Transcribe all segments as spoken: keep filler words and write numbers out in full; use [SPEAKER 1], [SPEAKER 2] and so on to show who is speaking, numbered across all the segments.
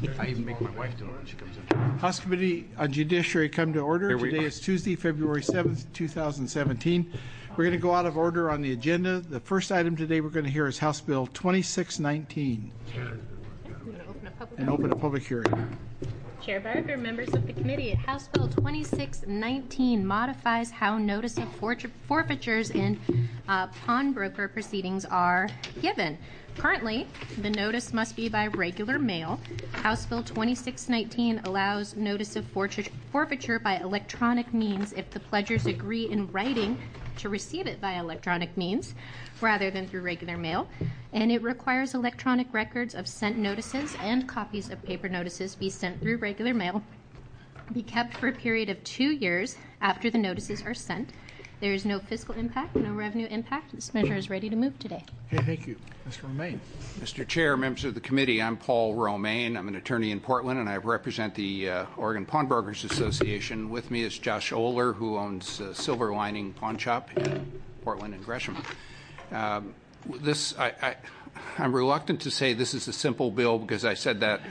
[SPEAKER 1] I even make my wife do it when she comes in.
[SPEAKER 2] House Committee on Judiciary come to order. Today is Tuesday, February seventh, two thousand seventeen. We're going to go out of order on the agenda. The first item today we're going to hear is House Bill twenty-six nineteen. And open a public hearing.
[SPEAKER 3] Chair Barker, members of the committee, House Bill twenty-six nineteen modifies how notice of forfeitures in uh, pawnbroker proceedings are given. Currently, the notice must be by regular mail. House Bill twenty-six nineteen allows notice of forfeiture by electronic means if the pledgers agree in writing to receive it by electronic means rather than through regular mail, and it requires electronic records of sent notices and copies of paper notices be sent through regular mail, be kept for a period of two years after the notices are sent. There is no fiscal impact, no revenue impact. This measure is ready to move today.
[SPEAKER 2] Okay, thank you. Mister Romaine.
[SPEAKER 4] Mister Chair, members of the committee, I'm Paul Romaine. I'm an attorney in Portland, and I represent the uh, Oregon Pawnbrokers Association. With me is Josh Oler, who owns uh, Silver Lining Pawn Shop in Portland and Gresham. Um, this, I, I, I'm reluctant to say this is a simple bill because I said that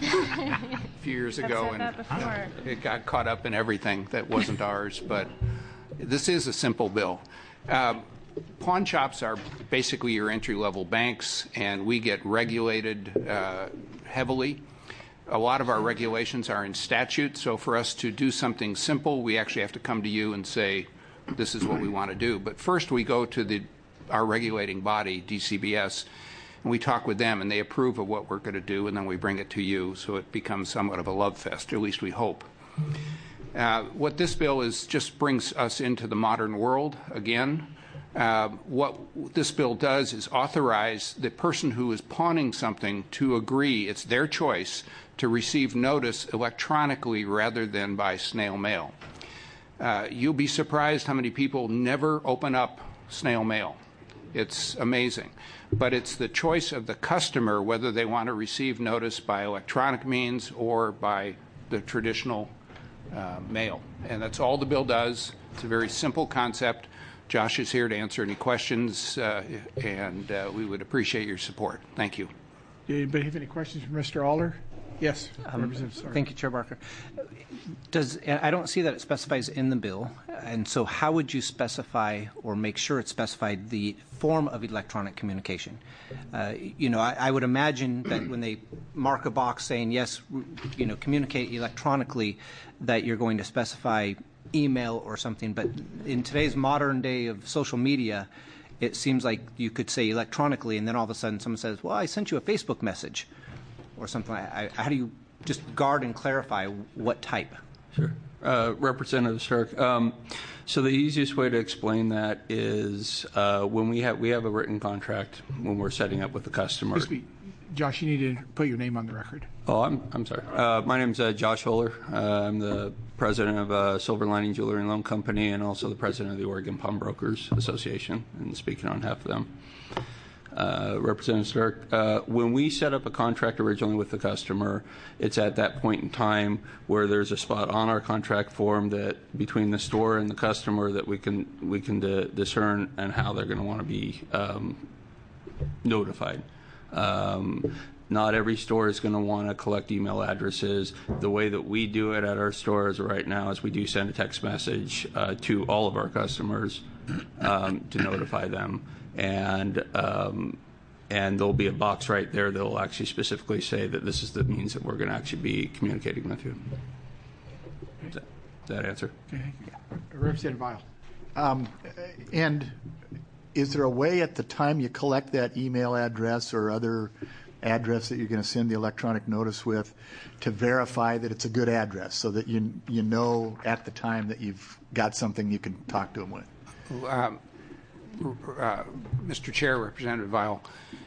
[SPEAKER 4] a few years ago, and it got caught up in everything that wasn't ours, but this is a simple bill. Um, pawn shops are basically your entry-level banks, and we get regulated uh, heavily. A lot of our regulations are in statute, so for us to do something simple, we actually have to come to you and say, this is what we want to do. But first we go to the our regulating body, D C B S, and we talk with them, and they approve of what we're going to do, and then we bring it to you, so it becomes somewhat of a love fest, or at least we hope. Uh, what this bill is just brings us into the modern world again. Uh, what this bill does is authorize the person who is pawning something to agree, it's their choice, to receive notice electronically rather than by snail mail. Uh, you'll be surprised how many people never open up snail mail. It's amazing. But it's the choice of the customer whether they want to receive notice by electronic means or by the traditional uh, mail. And that's all the bill does. It's a very simple concept. Josh is here to answer any questions, uh, and uh, we would appreciate your support. Thank you.
[SPEAKER 2] Did anybody have any questions for Mister Aller? Yes.
[SPEAKER 5] Um, thank you, Chair Barker. Does I don't see that it specifies in the bill, and so how would you specify or make sure it's specified the form of electronic communication? Uh, you know, I, I would imagine that when they mark a box saying yes, you know, communicate electronically, that you're going to specify email or something. But in today's modern day of social media, it seems like you could say electronically, and then all of a sudden someone says, "Well, I sent you a Facebook message," or something. I, I, how do you just guard and clarify what type?
[SPEAKER 6] Sure. Uh, Representative Stark. Um, so the easiest way to explain that is uh, when we have we have a written contract when we're setting up with the customer.
[SPEAKER 2] Excuse me, Josh, you need to put your name on the record.
[SPEAKER 6] Oh, I'm I'm sorry. Uh, my name's uh, Josh Oler. Uh, I'm the president of uh, Silver Lining Jewelry and Loan Company, and also the president of the Oregon Pawnbrokers Association, and speaking on behalf of them. Uh, Representative Stark, uh, when we set up a contract originally with the customer, it's at that point in time where there's a spot on our contract form that between the store and the customer that we can we can di- discern and how they're going to want to be um, notified. Um, not every store is going to want to collect email addresses. The way that we do it at our stores right now is we do send a text message uh, to all of our customers um, to notify them. And um, and there'll be a box right there that will actually specifically say that this is the means that we're going to actually be communicating with you. Does that, does that answer?
[SPEAKER 2] Okay, thank you. Representative Vial.
[SPEAKER 7] Um, and is there a way at the time you collect that email address or other address that you're going to send the electronic notice with to verify that it's a good address so that you you know at the time that you've got something you can talk to them with?
[SPEAKER 4] Um, Uh, Mister Chair, Representative Vial,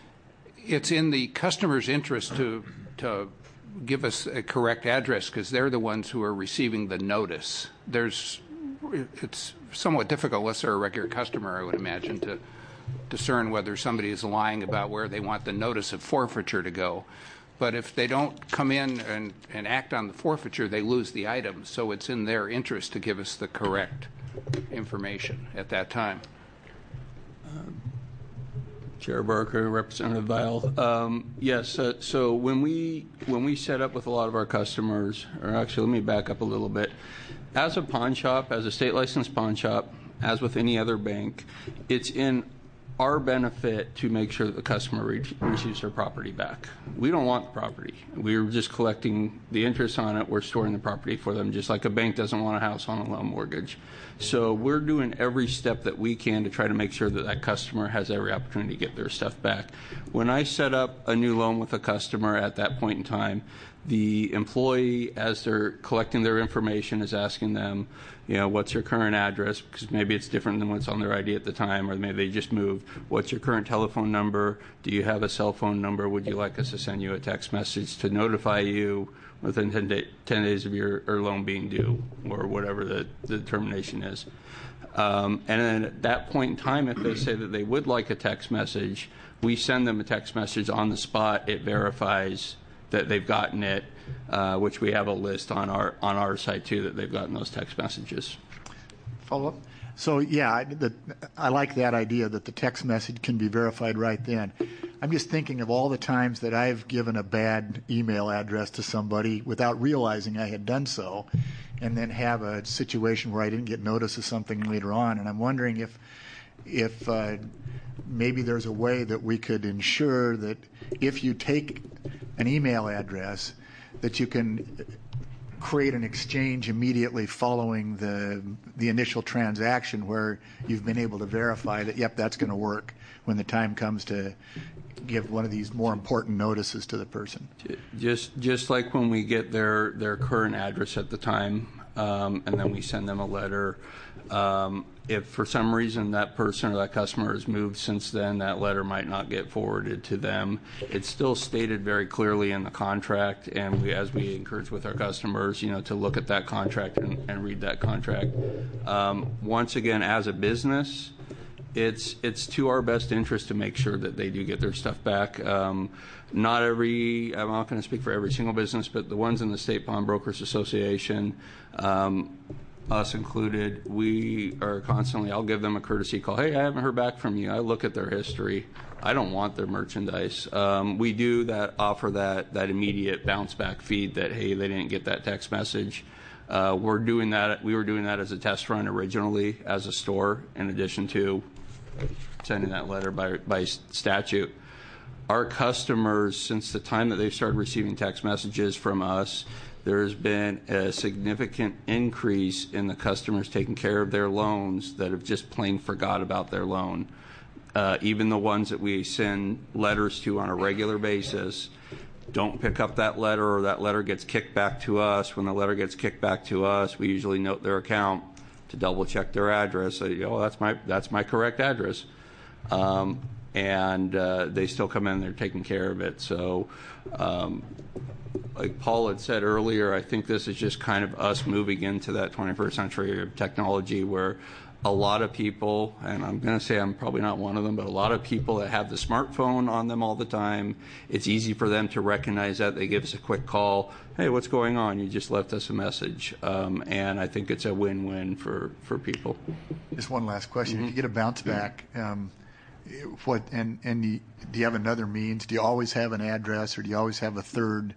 [SPEAKER 4] it's in the customer's interest to to give us a correct address because they're the ones who are receiving the notice. There's, it's somewhat difficult unless they're a regular customer, I would imagine, to discern whether somebody is lying about where they want the notice of forfeiture to go. But if they don't come in and, and act on the forfeiture, they lose the item. So it's in their interest to give us the correct information at that time.
[SPEAKER 6] Chair Barker, Representative Vial. Um, yes, uh, so when we when we set up with a lot of our customers, or actually let me back up a little bit. As a pawn shop, as a state licensed pawn shop, as with any other bank, it's in our benefit to make sure that the customer re- receives their property back. We don't want the property. We're just collecting the interest on it. We're storing the property for them, just like a bank doesn't want a house on a loan mortgage. So we're doing every step that we can to try to make sure that that customer has every opportunity to get their stuff back. When I set up a new loan with a customer at that point in time, the employee, as they're collecting their information, is asking them, you know, what's your current address? Because maybe it's different than what's on their I D at the time, or maybe they just moved. What's your current telephone number? Do you have a cell phone number? Would you like us to send you a text message to notify you within ten, day, ten days of your, your loan being due, or whatever the, the determination is? Um, and then at that point in time, if they say that they would like a text message, we send them a text message on the spot. It verifies that they've gotten it, uh, which we have a list on our on our site too, that they've gotten those text messages.
[SPEAKER 7] Follow up? So yeah, I, the, I like that idea that the text message can be verified right then. I'm just thinking of all the times that I've given a bad email address to somebody without realizing I had done so, and then have a situation where I didn't get notice of something later on. And I'm wondering if if uh, maybe there's a way that we could ensure that if you take an email address, that you can create an exchange immediately following the the initial transaction where you've been able to verify that, yep, that's going to work when the time comes to give one of these more important notices to the person.
[SPEAKER 6] Just just like when we get their, their current address at the time, um, and then we send them a letter. Um, if for some reason that person or that customer has moved since then, that letter might not get forwarded to them. It's still stated very clearly in the contract, and we, as we encourage with our customers, you know, to look at that contract and, and read that contract. Um, once again, as a business, it's it's to our best interest to make sure that they do get their stuff back. Um, not every, I'm not going to speak for every single business, but the ones in the State Pawnbrokers Association, um, us included, we are constantly, I'll give them a courtesy call. Hey, I haven't heard back from you. I look at their history. I don't want their merchandise. Um, we do that, offer that, that immediate bounce back feed that, hey, they didn't get that text message. Uh, we're doing that. We were doing that as a test run originally as a store, in addition to sending that letter by, by statute. Our customers, since the time that they've started receiving text messages from us, there's been a significant increase in the customers taking care of their loans that have just plain forgot about their loan. Uh, even the ones that we send letters to on a regular basis don't pick up that letter, or that letter gets kicked back to us. When the letter gets kicked back to us, we usually note their account to double check their address. Say, oh, that's my that's my correct address. Um, and uh, they still come in, they're taking care of it. So um, like Paul had said earlier, I think this is just kind of us moving into that twenty-first century of technology where a lot of people, and I'm going to say I'm probably not one of them, but a lot of people that have the smartphone on them all the time, it's easy for them to recognize that. They give us a quick call. Hey, what's going on? You just left us a message. Um, and I think it's a win-win for, for people.
[SPEAKER 7] Just one last question.
[SPEAKER 6] Mm-hmm.
[SPEAKER 7] If you get a bounce back, um, what and, and you, do you have another means? Do you always have an address, or do you always have a third,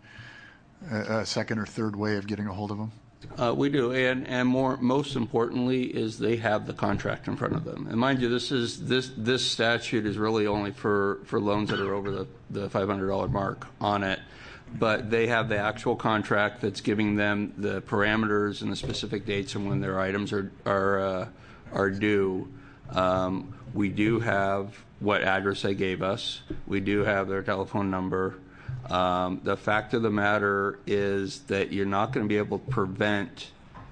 [SPEAKER 7] uh, a second or third way of getting a hold of them?
[SPEAKER 6] Uh, we do, and and more most importantly is they have the contract in front of them. And mind you, this is this this statute is really only for, for loans that are over the, the five hundred dollars mark on it. But they have the actual contract that's giving them the parameters and the specific dates and when their items are are uh, are due. Um, we do have what address they gave us. We do have their telephone number. Um, the fact of the matter is that you're not going to be able to prevent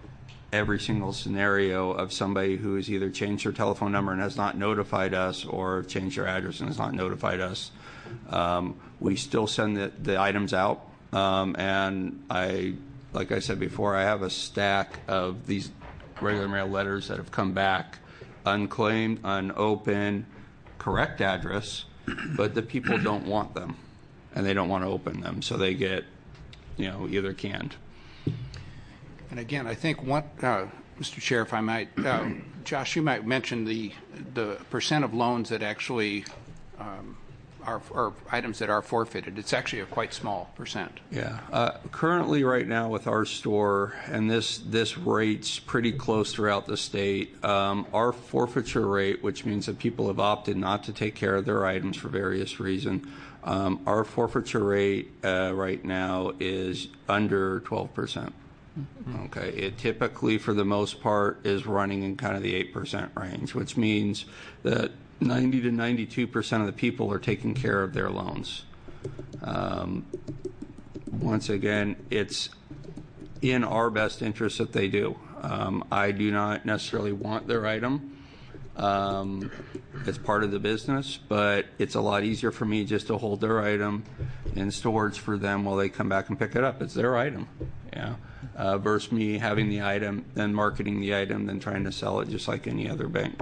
[SPEAKER 6] every single scenario of somebody who has either changed their telephone number and has not notified us, or changed their address and has not notified us. Um, we still send the, the items out, um, and I, like I said before, I have a stack of these regular mail letters that have come back, unclaimed, unopened, correct address, but the people don't want them. And they don't want to open them, so they get, you know, either canned.
[SPEAKER 4] And again, I think what, uh, Mister Chair, if I might, uh, Josh, you might mention the the percent of loans that actually um, are, are items that are forfeited. It's actually a quite small percent.
[SPEAKER 6] Yeah. Uh, currently, right now, with our store, and this this rate's pretty close throughout the state, um, our forfeiture rate, which means that people have opted not to take care of their items for various reasons, um, our forfeiture rate uh, right now is under twelve percent. Mm-hmm. Okay. It typically, for the most part, is running in kind of the eight percent range, which means that ninety to ninety-two percent of the people are taking care of their loans. Um, once again, it's in our best interest that they do. Um, I do not necessarily want their item. Um, it's part of the business, but it's a lot easier for me just to hold their item in storage for them while they come back and pick it up. It's their item, yeah. Uh, versus me having the item, then marketing the item, then trying to sell it just like any other bank.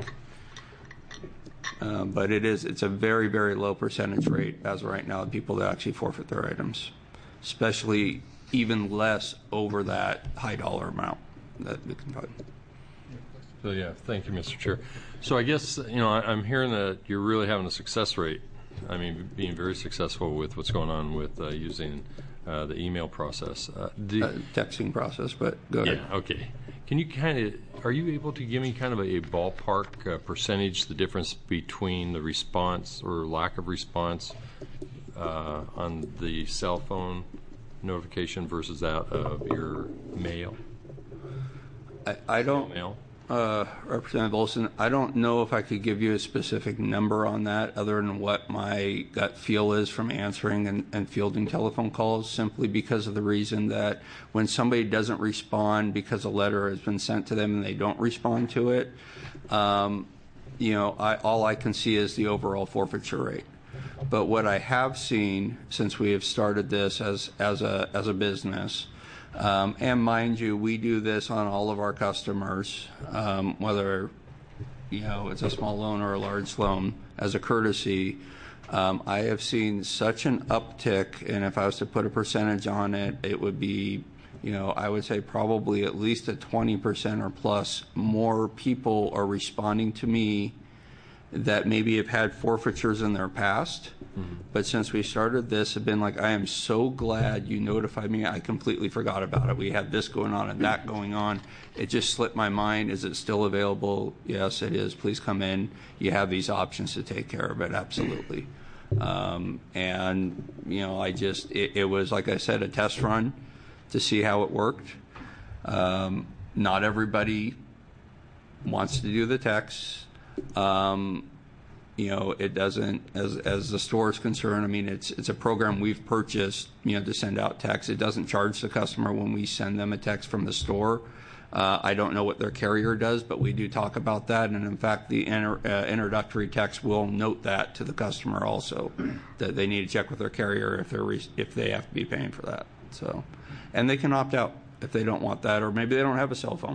[SPEAKER 6] Uh, but it is, it's a very, very low percentage rate as of right now of people that actually forfeit their items, especially even less over that high dollar amount that we can find.
[SPEAKER 8] So, yeah, thank you, Mister Chair. So I guess, you know, I, I'm hearing that you're really having a success rate. I mean, being very successful with what's going on with uh, using uh, the email process. Uh, do,
[SPEAKER 6] uh, texting process, but go ahead.
[SPEAKER 8] Yeah, okay. Can you kind of, are you able to give me kind of a, a ballpark uh, percentage, the difference between the response or lack of response uh, on the cell phone notification versus that of your mail?
[SPEAKER 6] I, I don't,
[SPEAKER 8] mail?
[SPEAKER 6] Uh, Representative Olson, I don't know if I could give you a specific number on that other than what my gut feel is from answering and, and fielding telephone calls, simply because of the reason that when somebody doesn't respond because a letter has been sent to them and they don't respond to it, um, you know, I, all I can see is the overall forfeiture rate. But what I have seen since we have started this as, as, a, as a business, Um, and mind you, we do this on all of our customers, um, whether you know it's a small loan or a large loan, as a courtesy. Um, I have seen such an uptick, and if I was to put a percentage on it, it would be, you know, I would say probably at least a twenty percent or plus more people are responding to me that maybe have had forfeitures in their past. Mm-hmm. But since we started this, have been like, I am so glad you notified me. I completely forgot about it. We had this going on and that going on. It just slipped my mind. Is it still available? Yes, it is. Please come in. You have these options to take care of it. Absolutely. Um, and, you know, I just, it, it was, like I said, a test run to see how it worked. Um, not everybody wants to do the text. Um, you know, it doesn't, as as the store is concerned, I mean, it's it's a program we've purchased, you know, to send out texts. It doesn't charge the customer when we send them a text from the store. Uh, I don't know what their carrier does, but we do talk about that. And in fact, the inter, uh, introductory text will note that to the customer also, that they need to check with their carrier if they're re- if they have to be paying for that. So, and they can opt out if they don't want that, or maybe they don't have a cell phone.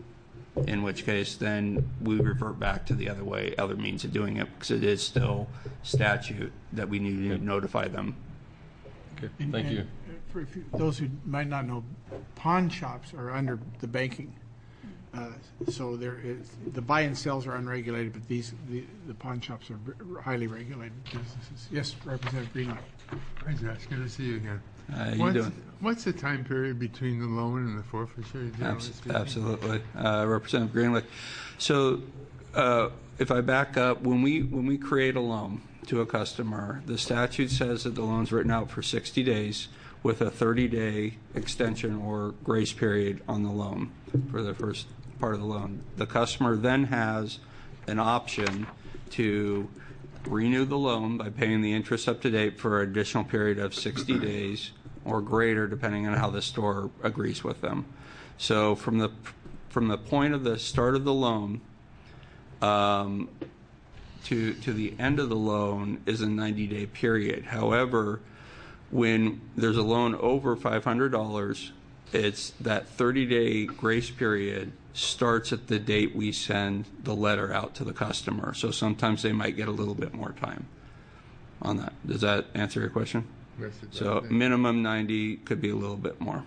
[SPEAKER 6] In which case, then we revert back to the other way, other means of doing it, because it is still statute that we need to notify them.
[SPEAKER 8] Okay,
[SPEAKER 2] and,
[SPEAKER 8] thank
[SPEAKER 2] and
[SPEAKER 8] you.
[SPEAKER 2] For if you, those who might not know, pawn shops are under the banking. Uh, so there is, the buy and sells are unregulated, but these the, the pawn shops are highly regulated businesses. Yes, Representative Greenlee.
[SPEAKER 9] Hi, Josh. Good to see you again.
[SPEAKER 6] How you
[SPEAKER 9] what's,
[SPEAKER 6] doing?
[SPEAKER 9] What's the time period between the loan and the forfeiture?
[SPEAKER 6] Abs- absolutely, uh, Representative Greenlee. So, uh, if I back up, when we when we create a loan to a customer, the statute says that the loan's written out for sixty days with a thirty-day extension or grace period on the loan for the first part of the loan. The customer then has an option to renew the loan by paying the interest up to date for an additional period of sixty days or greater, depending on how the store agrees with them. So from the from the point of the start of the loan um, to to the end of the loan is a ninety-day period. However, when there's a loan over five hundred dollars, it's that thirty-day grace period starts at the date we send the letter out to the customer. So sometimes they might get a little bit more time on that. Does that answer your question?
[SPEAKER 9] Yes, it does.
[SPEAKER 6] So minimum ninety, could be a little bit more.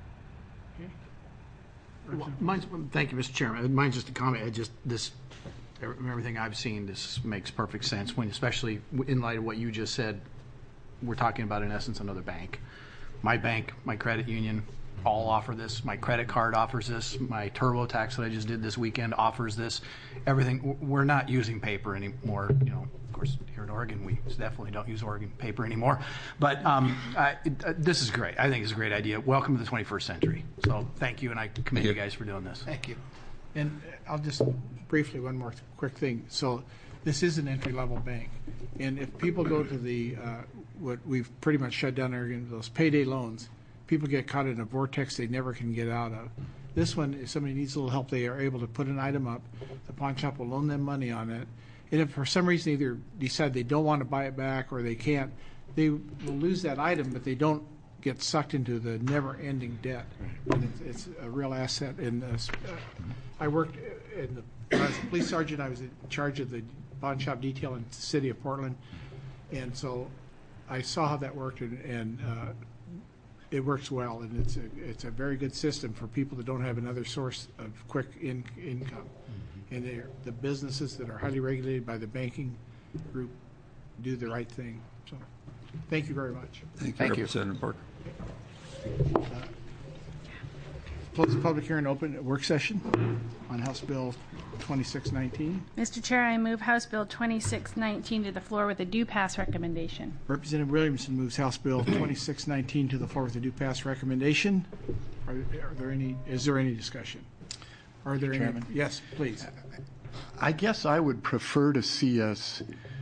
[SPEAKER 1] Well, mine's, thank you, Mister Chairman. Mine's just a comment. I just this From everything I've seen, this makes perfect sense, when, especially in light of what you just said, we're talking about, in essence, another bank. My bank, my credit union, all offer this. My credit card offers this. My TurboTax that I just did this weekend offers this. Everything. We're not using paper anymore. You know, of course, here in Oregon, we definitely don't use Oregon paper anymore. But um, I, it, uh, this is great. I think it's a great idea. Welcome to the twenty-first century. So thank you, and I commend you guys for doing this.
[SPEAKER 2] Thank you. And I'll just briefly, one more quick thing. So this is an entry-level bank. And if people go to the, uh, what we've pretty much shut down Oregon, those payday loans, people get caught in a vortex they never can get out of. This one, if somebody needs a little help, they are able to put an item up. The pawn shop will loan them money on it. And if for some reason either decide they don't want to buy it back or they can't, they will lose that item, but they don't get sucked into the never-ending debt. And it's, it's a real asset. And uh, I worked in the, when I was a police sergeant, I was in charge of the pawn shop detail in the city of Portland. And so I saw how that worked, and, and uh, it works well, and it's a, it's a very good system for people that don't have another source of quick in, income. Mm-hmm. And they're, the businesses that are highly regulated by the banking group do the right thing. So thank you very much.
[SPEAKER 6] Thank you,
[SPEAKER 1] Thank you.
[SPEAKER 6] Representative Parker.
[SPEAKER 2] Uh, close the public hearing, open a work session on House Bill twenty-six nineteen.
[SPEAKER 10] Mister Chair, I move House Bill twenty-six nineteen to the floor with a due pass recommendation.
[SPEAKER 2] Representative Williamson moves House Bill twenty-six nineteen to the floor with a due pass recommendation. Are, are there any? Is there any discussion? Are there
[SPEAKER 7] Chairman?
[SPEAKER 2] any? Yes, please.
[SPEAKER 7] I guess I would prefer to see us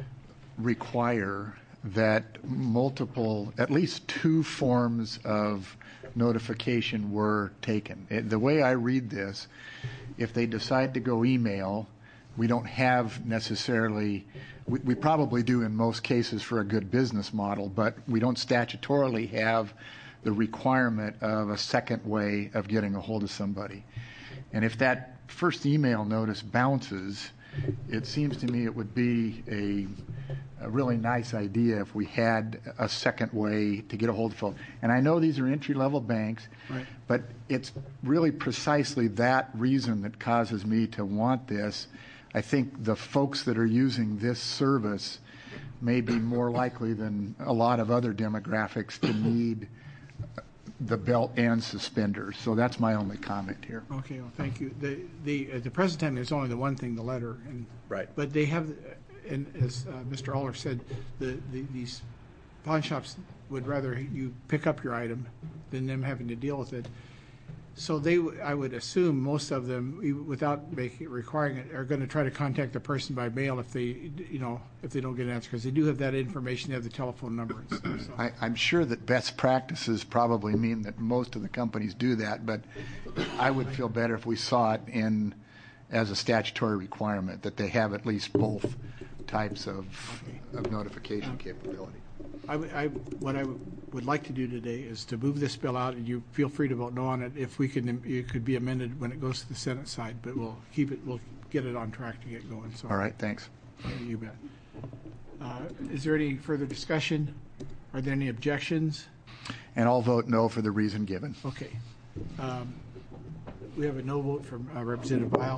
[SPEAKER 7] require that multiple, at least two forms of notification were taken. It, the way I read this, if they decide to go email, we don't have necessarily, we, we probably do in most cases for a good business model, but we don't statutorily have the requirement of a second way of getting a hold of somebody. And if that first email notice bounces, it seems to me it would be a, a really nice idea if we had a second way to get a hold of folks. And I know these are entry-level banks,
[SPEAKER 2] right,
[SPEAKER 7] but it's really precisely that reason that causes me to want this. I think the folks that are using this service may be more likely than a lot of other demographics to need the belt and suspenders. So that's my only comment here.
[SPEAKER 2] Okay, well, thank you. The, the, at the present time, there's only the one thing, the letter. And,
[SPEAKER 7] right.
[SPEAKER 2] But they have, and as uh, Mister Aller said, the, the, these pawn shops would rather you pick up your item than them having to deal with it. So they, I would assume most of them, even without making requiring it, are going to try to contact the person by mail if they, you know, if they don't get an answer, because they do have that information. They have the telephone number and stuff. So.
[SPEAKER 7] I, I'm sure that best practices probably mean that most of the companies do that, but I would feel better if we saw it in as a statutory requirement that they have at least both types of, okay. of notification um, capability.
[SPEAKER 2] I, I, what I would like to do today is to move this bill out, and you feel free to vote no on it. If we can, it could be amended when it goes to the Senate side, but we'll keep it. We'll get it on track to get going. So.
[SPEAKER 7] All right. Thanks.
[SPEAKER 2] You bet. Uh, is there any further discussion? Are there any objections?
[SPEAKER 7] And I'll vote no for the reason given.
[SPEAKER 2] Okay. Um, we have a no vote from uh, Representative Weil.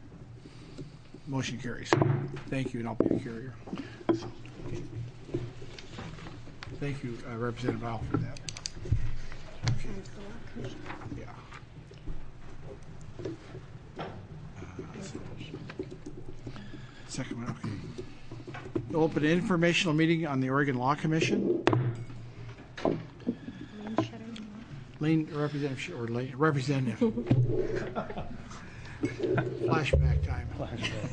[SPEAKER 2] Motion carries. Thank you, and I'll be the carrier. Okay. Thank you, uh, Representative Al, for that. Okay. Yeah. Uh, second one, okay. We'll open an informational meeting on the Oregon Law Commission. Lane, Representative, or Lane, Representative. Flashback time. Flashback.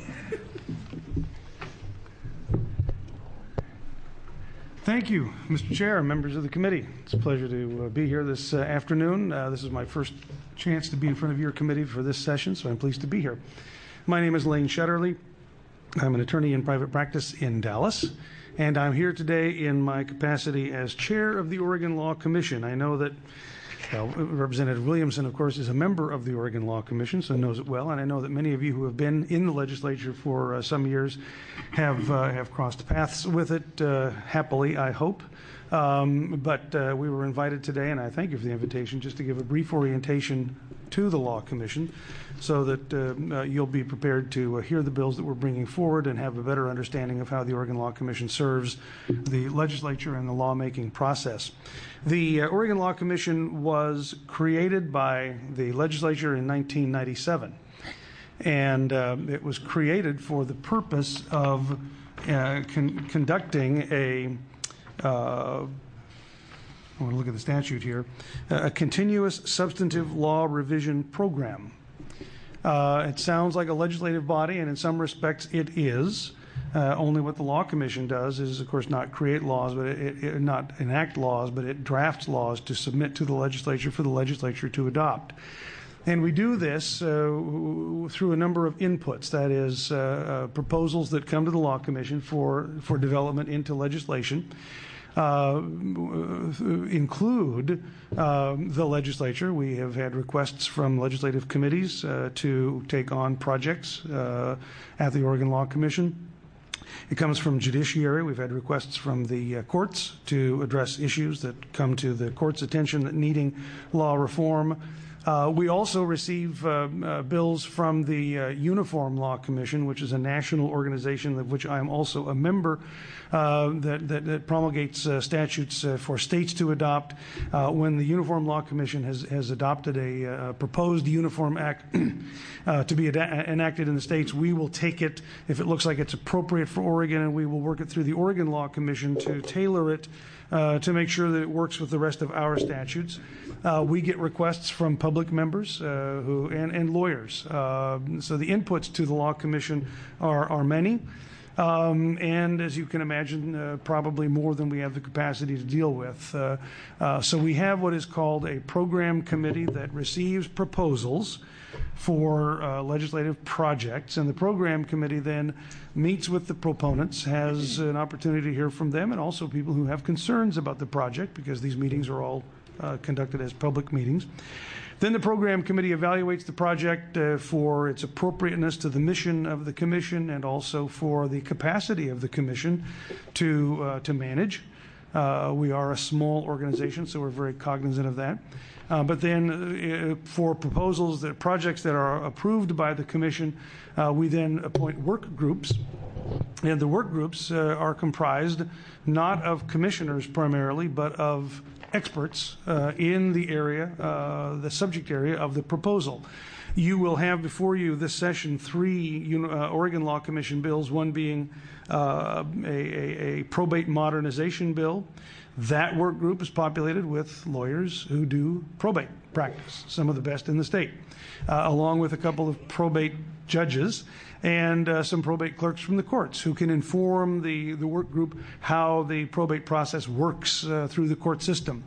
[SPEAKER 11] Thank you, Mister Chair, members of the committee. It's a pleasure to uh, be here this uh, afternoon. Uh, this is my first chance to be in front of your committee for this session, so I'm pleased to be here. My name is Lane Shetterly. I'm an attorney in private practice in Dallas, and I'm here today in my capacity as chair of the Oregon Law Commission. I know that uh, Representative Williamson, of course, is a member of the Oregon Law Commission, so knows it well, and I know that many of you who have been in the legislature for uh, some years have uh, have crossed paths with it, uh, happily, I hope. Um, but uh, we were invited today, and I thank you for the invitation, just to give a brief orientation to the Law Commission so that uh, uh, you'll be prepared to uh, hear the bills that we're bringing forward and have a better understanding of how the Oregon Law Commission serves the legislature and the lawmaking process. The uh, Oregon Law Commission was created by the legislature in nineteen ninety-seven, and uh, it was created for the purpose of uh, con- conducting a uh, I want to look at the statute here, a continuous substantive law revision program. Uh, it sounds like a legislative body, and in some respects it is. Uh, only what the Law Commission does is, of course, not create laws, but it, it not enact laws, but it drafts laws to submit to the legislature for the legislature to adopt. And we do this uh, through a number of inputs, that is, uh, uh, proposals that come to the Law Commission for, for development into legislation. Uh, include uh, the legislature. We have had requests from legislative committees uh, to take on projects uh, at the Oregon Law Commission. It comes from judiciary. We've had requests from the uh, courts to address issues that come to the court's attention that needing law reform. Uh, we also receive uh, uh, bills from the uh, Uniform Law Commission, which is a national organization of which I am also a member, uh, that, that, that promulgates uh, statutes uh, for states to adopt. Uh, when the Uniform Law Commission has, has adopted a uh, proposed Uniform Act uh, to be ad- enacted in the states, we will take it if it looks like it's appropriate for Oregon, and we will work it through the Oregon Law Commission to tailor it Uh, to make sure that it works with the rest of our statutes. Uh, we get requests from public members uh, who and, and lawyers. Uh, so the inputs to the Law Commission are, are many. Um, and as you can imagine, uh, probably more than we have the capacity to deal with. Uh, uh, so we have what is called a program committee that receives proposals for uh, legislative projects, and the program committee then meets with the proponents, has an opportunity to hear from them, and also people who have concerns about the project, because these meetings are all uh, conducted as public meetings. Then the program committee evaluates the project uh, for its appropriateness to the mission of the commission and also for the capacity of the commission to uh, to manage. Uh, we are a small organization, so we're very cognizant of that. Uh, but then uh, for proposals, that projects that are approved by the commission, uh, we then appoint work groups. And the work groups uh, are comprised not of commissioners primarily, but of experts uh, in the area, uh, the subject area of the proposal. You will have before you this session three uh, Oregon Law Commission bills, one being uh, a, a, a probate modernization bill. That work group is populated with lawyers who do probate practice, some of the best in the state, uh, along with a couple of probate judges and uh, some probate clerks from the courts who can inform the, the work group how the probate process works uh, through the court system.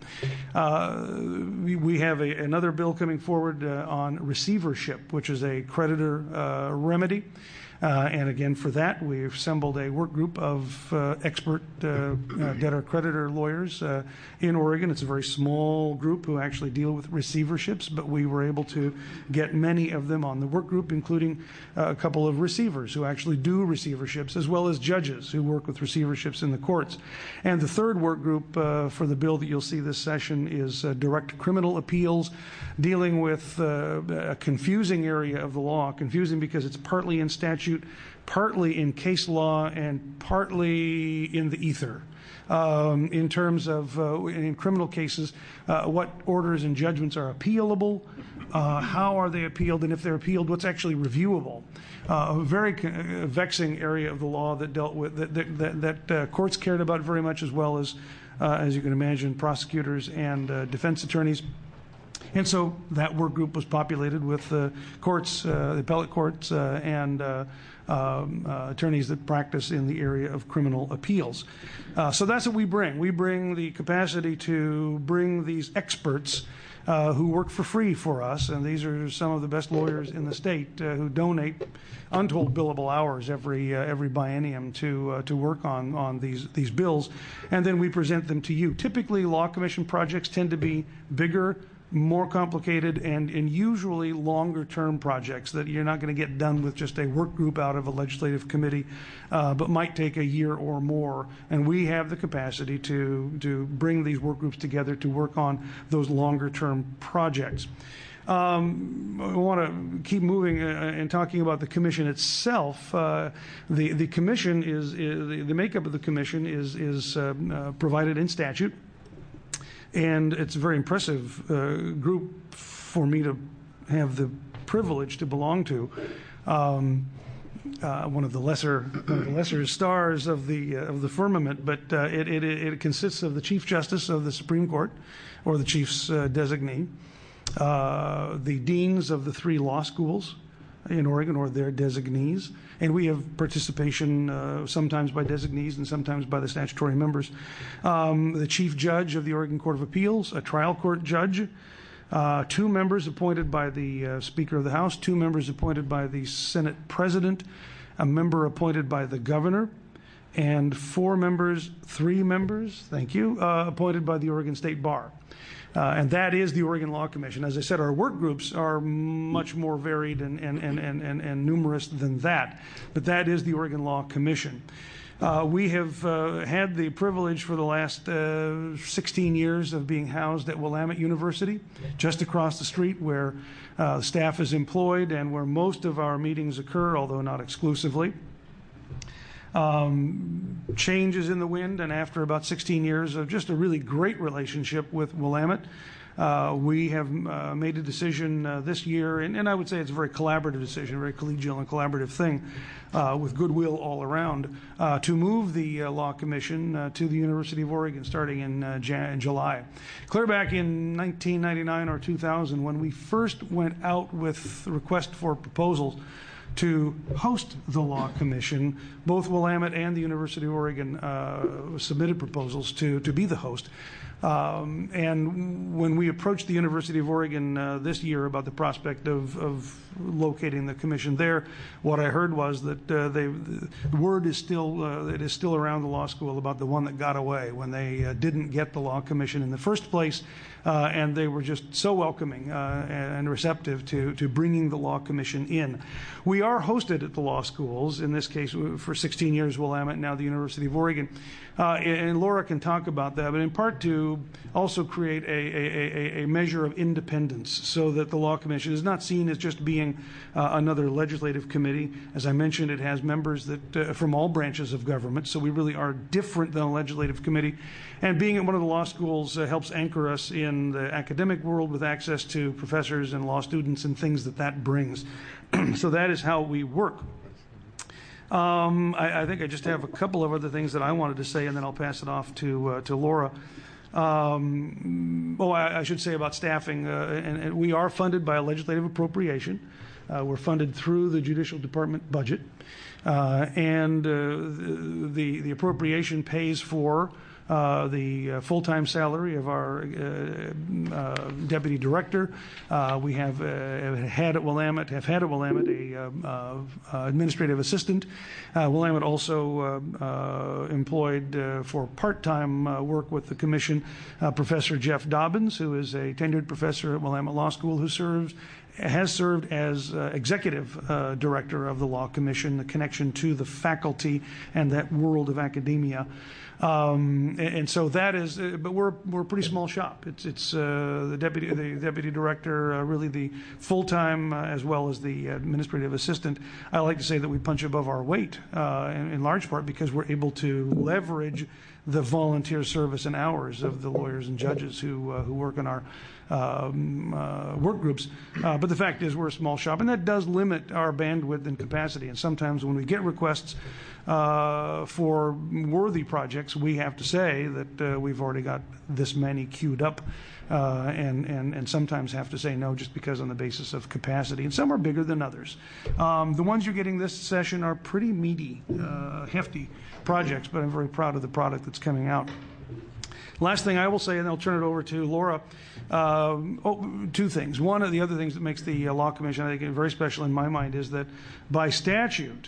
[SPEAKER 11] Uh, we, we have a, another bill coming forward uh, on receivership, which is a creditor uh, remedy. Uh, and again, for that, we've assembled a work group of uh, expert uh, uh, debtor-creditor lawyers uh, in Oregon. It's a very small group who actually deal with receiverships, but we were able to get many of them on the work group, including uh, a couple of receivers who actually do receiverships, as well as judges who work with receiverships in the courts. And the third work group uh, for the bill that you'll see this session is uh, direct criminal appeals, dealing with uh, a confusing area of the law, confusing because it's partly in statute, partly in case law, and partly in the ether. Um, in terms of, uh, in criminal cases, uh, what orders and judgments are appealable, uh, how are they appealed, and if they're appealed, what's actually reviewable. Uh, a very uh, vexing area of the law that dealt with, that, that, that, that uh, courts cared about very much, as well as, uh, as you can imagine, prosecutors and uh, defense attorneys. And so that work group was populated with the courts, uh, the appellate courts, uh, and uh, um, uh, attorneys that practice in the area of criminal appeals. Uh, so that's what we bring. We bring the capacity to bring these experts uh, who work for free for us, and these are some of the best lawyers in the state uh, who donate untold billable hours every uh, every biennium to uh, to work on on these these bills, and then we present them to you. Typically, Law Commission projects tend to be bigger, more complicated, and, and usually longer-term projects that you're not going to get done with just a work group out of a legislative committee, uh, but might take a year or more. And we have the capacity to, to bring these work groups together to work on those longer-term projects. Um, I want to keep moving uh, and talking about the commission itself. Uh, the the commission is, is the makeup of the commission is is uh, uh, provided in statute, and it's a very impressive uh, group for me to have the privilege to belong to. Um, uh, one of the lesser one of the lesser stars of the uh, of the firmament, but uh, it, it it consists of the Chief Justice of the Supreme Court, or the Chief's uh, designee. Uh, the deans of the three law schools in Oregon, or their designees, and we have participation uh, sometimes by designees and sometimes by the statutory members. Um, the chief judge of the Oregon Court of Appeals, a trial court judge, uh, two members appointed by the uh, Speaker of the House, two members appointed by the Senate President, a member appointed by the governor, and four members, three members, thank you, uh, appointed by the Oregon State Bar. Uh, and that is the Oregon Law Commission. As I said, our work groups are much more varied and, and, and, and, and, and numerous than that. But that is the Oregon Law Commission. Uh, we have uh, had the privilege for the last uh, sixteen years of being housed at Willamette University, just across the street where uh, the staff is employed and where most of our meetings occur, although not exclusively. Um, changes in the wind, and after about sixteen years of just a really great relationship with Willamette, uh, we have uh, made a decision uh, this year, and, and I would say it's a very collaborative decision, a very collegial and collaborative thing, uh, with goodwill all around, uh, to move the uh, Law Commission uh, to the University of Oregon starting in, uh, Jan- in July. Clear back in nineteen ninety-nine or two thousand, when we first went out with the request for proposals to host the Law Commission, both Willamette and the University of Oregon uh, submitted proposals to, to be the host. Um, and when we approached the University of Oregon uh, this year about the prospect of, of locating the commission there, what I heard was that uh, they, the word is still uh, it is still around the law school about the one that got away when they uh, didn't get the Law Commission in the first place, uh, and they were just so welcoming uh, and receptive to to bringing the Law Commission in. We are hosted at the law schools, in this case for sixteen years, Willamette, now the University of Oregon. Uh, and Laura can talk about that, but in part to also create a, a, a, a measure of independence so that the Law Commission is not seen as just being uh, another legislative committee. As I mentioned, it has members that uh, from all branches of government, so we really are different than a legislative committee. And being at one of the law schools uh, helps anchor us in the academic world with access to professors and law students and things that that brings. So that is how we work. Um, I, I think I just have a couple of other things that I wanted to say, and then I'll pass it off to uh, to Laura. Um, oh, I, I should say about staffing, uh, and, and we are funded by a legislative appropriation. Uh, we're funded through the Judicial Department budget, uh, and uh, the the appropriation pays for Uh, the uh, full-time salary of our uh, uh, deputy director. Uh, we have uh, had at Willamette, have had at Willamette a uh, uh, administrative assistant. Uh, Willamette also uh, uh, employed uh, for part-time uh, work with the commission uh, Professor Jeff Dobbins, who is a tenured professor at Willamette Law School, who serves has served as uh, executive uh, director of the Law Commission, the connection to the faculty and that world of academia. Um, and, and so that is, uh, but we're we're a pretty small shop. It's it's uh, the deputy the deputy director, uh, really the full time uh, as well as the administrative assistant. I like to say that we punch above our weight, uh, in, in large part because we're able to leverage the volunteer service and hours of the lawyers and judges who uh, who work in our um, uh, work groups. Uh, but the fact is, we're a small shop, and that does limit our bandwidth and capacity. And sometimes when we get requests uh, for worthy projects, we have to say that uh, we've already got this many queued up, uh, and, and, and sometimes have to say no just because on the basis of capacity. And some are bigger than others. Um, the ones you're getting this session are pretty meaty, uh, hefty projects, but I'm very proud of the product that's coming out. Last thing I will say, and I'll turn it over to Laura. Um, oh, two things. One of the other things that makes the uh, Law Commission, I think, very special in my mind is that by statute,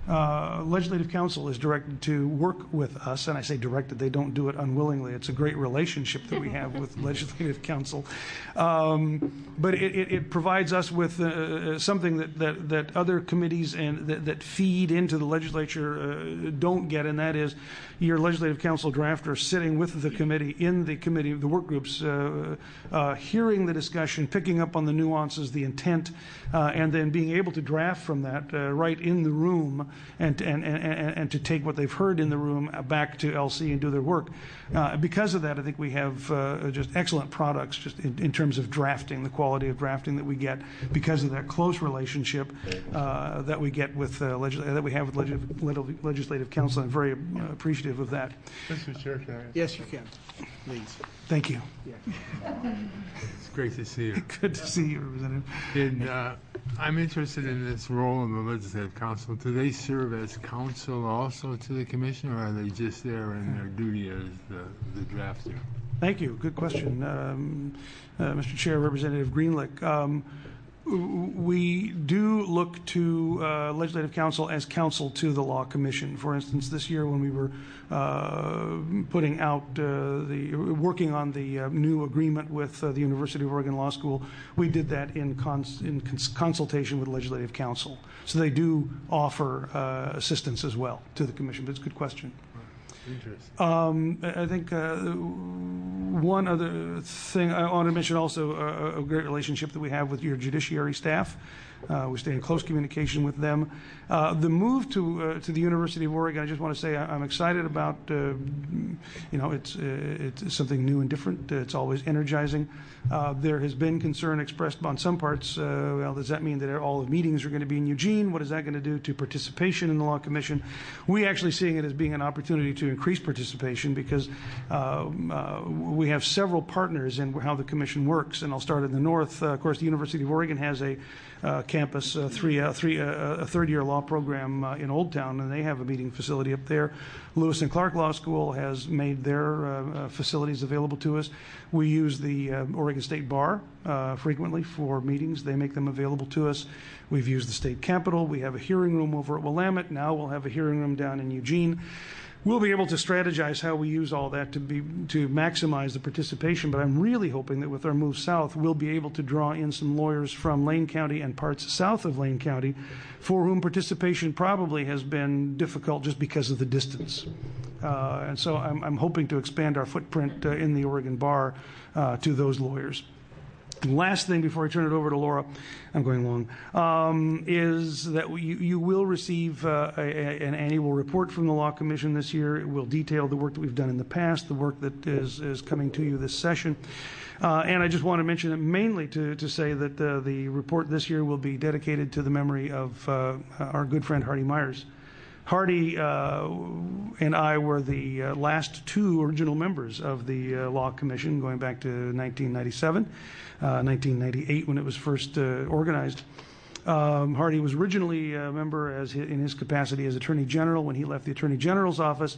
[SPEAKER 11] Uh, Legislative Council is directed to work with us, and I say directed, they don't do it unwillingly. It's a great relationship that we have with Legislative Council. Um, but it, it, it provides us with uh, something that, that, that other committees and that, that feed into the legislature uh, don't get, and that is your Legislative Council drafter sitting with the committee in the committee, the work groups, uh, uh, hearing the discussion, picking up on the nuances, the intent, uh, and then being able to draft from that uh, right in the room. And, and, and, and to take what they've heard in the room back to L C and do their work. Uh, because of that, I think we have uh, just excellent products just in, in terms of drafting, the quality of drafting that we get because of that close relationship uh, that we get with uh, legis- that we have with legis- Legislative Council. I'm very uh, appreciative of that.
[SPEAKER 9] Mister Chair, can I ask?
[SPEAKER 2] Yes, you can. Please.
[SPEAKER 11] Thank you.
[SPEAKER 9] It's great to see you.
[SPEAKER 11] Good to see you, Representative.
[SPEAKER 9] And uh, I'm interested in this role in the Legislative Council. Do they serve as counsel also to the commission, or are they just there in their duty as the, the drafter?
[SPEAKER 11] Thank you. Good question, um, uh, Mister Chair, Representative Greenlick. Um, we do look to uh, Legislative Council as counsel to the Law Commission. For instance, this year when we were uh, putting out uh, the working on the uh, new agreement with uh, the University of Oregon Law School, we did that in, cons- in cons- consultation with Legislative Council. So they do offer uh, assistance as well to the commission. But it's a good question.
[SPEAKER 9] Interesting.
[SPEAKER 11] Um, I think uh, one other thing I want to mention also uh, a great relationship that we have with your judiciary staff. Uh, we stay in close communication with them. Uh, the move to uh, to the University of Oregon, I just want to say I, I'm excited about. Uh, you know, it's uh, it's something new and different. Uh, it's always energizing. Uh, there has been concern expressed on some parts. Uh, well, does that mean that all the meetings are going to be in Eugene? What is that going to do to participation in the Law Commission? We actually seeing it as being an opportunity to increase participation because uh, uh, we have several partners in how the commission works. And I'll start in the north. Uh, of course, the University of Oregon has a uh, campus, uh, three, uh, three, uh, a third-year law program uh, in Old Town, and they have a meeting facility up there. Lewis and Clark Law School has made their uh, uh, facilities available to us. We use the uh, Oregon State Bar uh, frequently for meetings. They make them available to us. We've used the state capitol. We have a hearing room over at Willamette. Now we'll have a hearing room down in Eugene. We'll be able to strategize how we use all that to be to maximize the participation, but I'm really hoping that with our move south, we'll be able to draw in some lawyers from Lane County and parts south of Lane County for whom participation probably has been difficult just because of the distance. Uh, and so I'm, I'm hoping to expand our footprint uh, in the Oregon Bar uh, to those lawyers. Last thing before I turn it over to Laura, I'm going long, um, is that you, you will receive uh, a, a, an annual report from the Law Commission this year. It will detail the work that we've done in the past, the work that is, is coming to you this session. Uh, and I just want to mention it mainly to, to say that uh, the report this year will be dedicated to the memory of uh, our good friend Hardy Myers. Hardy uh, and I were the uh, last two original members of the uh, Law Commission going back to nineteen ninety-seven, uh, nineteen ninety-eight when it was first uh, organized. Um, Hardy was originally a member as his, in his capacity as Attorney General. When he left the Attorney General's office,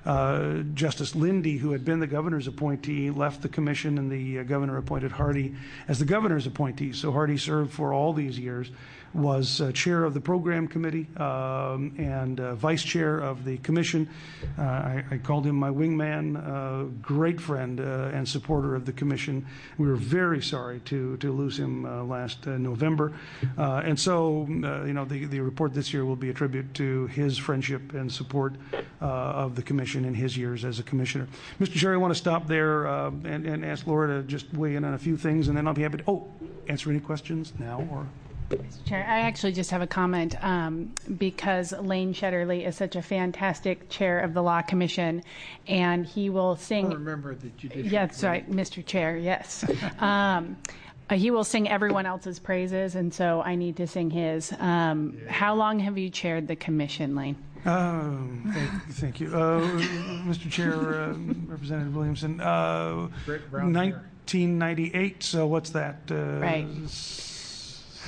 [SPEAKER 11] uh, Justice Lindy, who had been the governor's appointee, left the commission, and the uh, governor appointed Hardy as the governor's appointee. So Hardy served for all these years, was uh, chair of the program committee um, and uh, vice chair of the commission. Uh, I, I called him my wingman, uh, great friend uh, and supporter of the commission. We were very sorry to to lose him uh, last uh, November. Uh, and so, uh, you know, the, the report this year will be a tribute to his friendship and support uh, of the commission in his years as a commissioner. Mister Chair, I want to stop there uh, and, and ask Laura to just weigh in on a few things, and then I'll be happy to, oh, answer any questions now or...
[SPEAKER 10] Mister Chair, I actually just have a comment um, because Lane Shetterly is such a fantastic chair of the Law Commission, and he will sing.
[SPEAKER 2] I remember the judicial.
[SPEAKER 10] Yeah, that's right, Mister Chair. Yes, um, uh, he will sing everyone else's praises, and so I need to sing his. Um, yeah. How long have you chaired the commission, Lane?
[SPEAKER 11] Um, thank, thank you, uh, Mister Chair, uh, Representative Williamson. Uh, nineteen ninety-eight. So what's that? Uh,
[SPEAKER 10] right.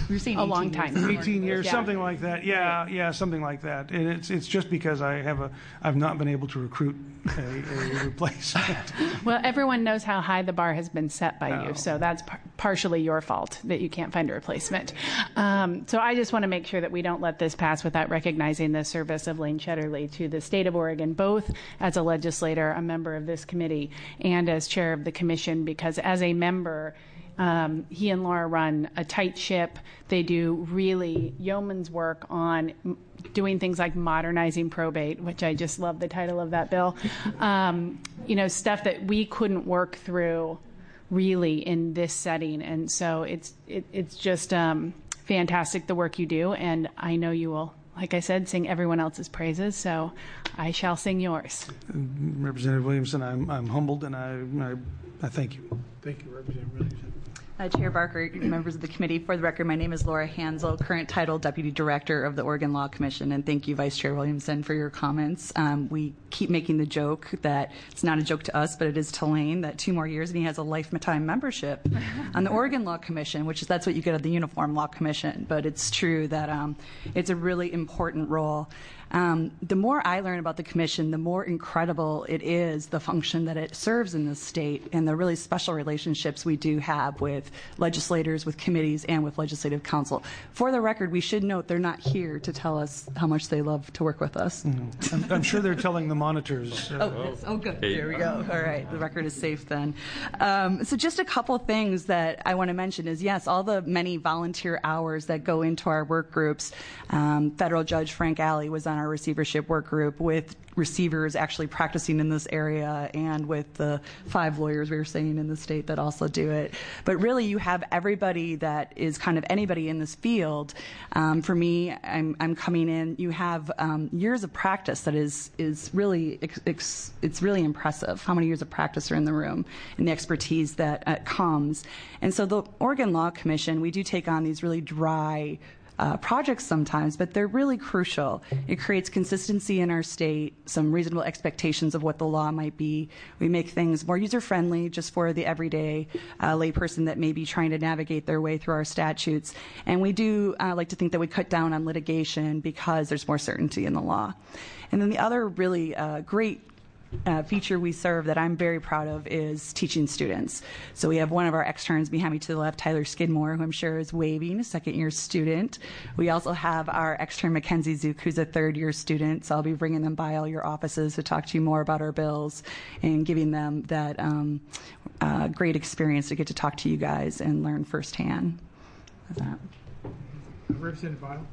[SPEAKER 12] We were saying
[SPEAKER 10] A long time.
[SPEAKER 11] eighteen years,
[SPEAKER 10] Yeah.
[SPEAKER 11] something like that. Yeah, yeah, something like that. And it's it's just because I have a I've not been able to recruit a, a replacement.
[SPEAKER 10] Well, everyone knows how high the bar has been set by
[SPEAKER 11] Oh.
[SPEAKER 10] you, so that's par- partially your fault that you can't find a replacement. Um, so I just want to make sure that we don't let this pass without recognizing the service of Lane Shetterly to the state of Oregon, both as a legislator, a member of this committee, and as chair of the commission, because as a member, Um, he and Laura run a tight ship. They do really yeoman's work on m- doing things like modernizing probate, which I just love the title of that bill. Um, you know, stuff that we couldn't work through really in this setting. And so it's it, it's just um, fantastic the work you do. And I know you will, like I said, sing everyone else's praises. So I shall sing yours.
[SPEAKER 11] Representative Williamson, I'm I'm humbled and I I, I thank you.
[SPEAKER 2] Thank you, Representative Williamson.
[SPEAKER 12] Uh, Chair Barker, members of the committee, for the record, my name is Laura Hansel, current title Deputy Director of the Oregon Law Commission, and thank you, Vice Chair Williamson, for your comments. Um, we keep making the joke that it's not a joke to us, but it is to Lane, that two more years and he has a lifetime membership on the Oregon Law Commission, which is that's what you get at the Uniform Law Commission. But it's true that um, it's a really important role. Um, the more I learn about the commission, the more incredible it is, the function that it serves in this state, and the really special relationships we do have with legislators, with committees, and with legislative council. For the record, we should note they're not here to tell us how much they love to work with us.
[SPEAKER 11] Mm-hmm. I'm, I'm sure they're telling the monitors. Uh,
[SPEAKER 12] Oh, yes. Oh, good. There we go. All right. The record is safe then. Um, so just a couple things that I want to mention is, yes, all the many volunteer hours that go into our work groups. Um, Federal Judge Frank Alley was on our receivership work group with receivers actually practicing in this area, and with the five lawyers we were saying in the state that also do it. But really, you have everybody that is kind of anybody in this field. Um, for me, I'm, I'm coming in. You have um, years of practice that is is really ex, ex, it's really impressive how many years of practice are in the room and the expertise that uh, comes. And so the Oregon Law Commission, we do take on these really dry Uh, projects sometimes, but they're really crucial. It creates consistency in our state, some reasonable expectations of what the law might be. We make things more user-friendly just for the everyday uh, layperson that may be trying to navigate their way through our statutes. And we do uh, like to think that we cut down on litigation because there's more certainty in the law. And then the other really uh, great Uh, feature we serve that I'm very proud of is teaching students. So we have one of our externs behind me to the left, Tyler Skidmore, who I'm sure is waving, a second-year student. We also have our extern, Mackenzie Zook, who's a third-year student. So I'll be bringing them by all your offices to talk to you more about our bills and giving them that um, uh, great experience to get to talk to you guys and learn firsthand. That.
[SPEAKER 2] Representative Vital.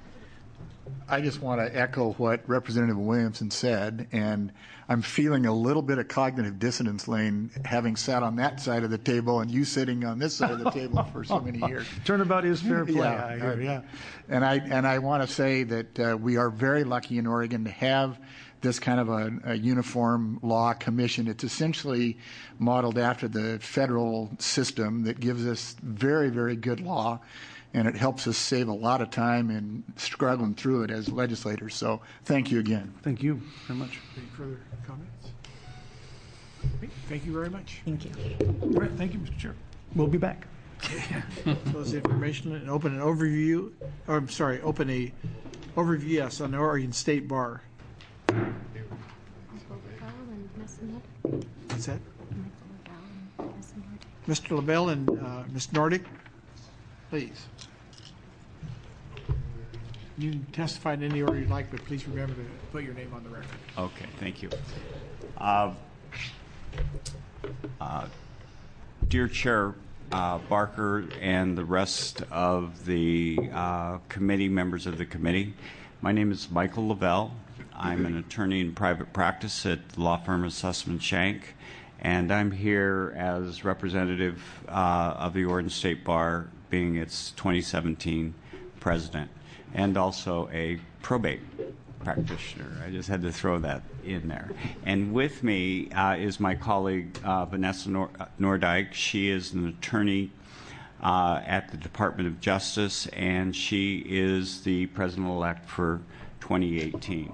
[SPEAKER 7] I just want to echo what Representative Williamson said, and I'm feeling a little bit of cognitive dissonance, Lane, having sat on that side of the table and you sitting on this side of the table for so many years.
[SPEAKER 11] Turnabout is fair play,
[SPEAKER 7] Yeah,
[SPEAKER 11] I hear, yeah.
[SPEAKER 7] And I and I want to say that uh, we are very lucky in Oregon to have this kind of a, a uniform law commission. It's essentially modeled after the federal system that gives us very, very good law, and it helps us save a lot of time in struggling through it as legislators. So thank you again.
[SPEAKER 11] Thank you very much.
[SPEAKER 2] Any further comments? Thank you very much.
[SPEAKER 12] Thank you.
[SPEAKER 11] All right, thank you, Mister Chair. We'll be back.
[SPEAKER 2] Close the information and open an overview, or I'm sorry, open a overview, yes, on the Oregon State Bar. What's that? Mister LaBelle and uh, Miz Nordic, please. You can testify in any order you like, but please remember to put your name on the record.
[SPEAKER 13] Okay, thank you. Uh, uh, dear Chair uh, Barker and the rest of the uh, committee, members of the committee, my name is Michael LaBelle. I'm an attorney in private practice at the law firm of Sussman Shank, and I'm here as representative uh, of the Oregon State Bar, being its twenty seventeen president, and also a probate practitioner. I just had to throw that in there. And with me uh, is my colleague uh, Vanessa Nor- Nordyke. She is an attorney uh, at the Department of Justice, and she is the president-elect for twenty eighteen.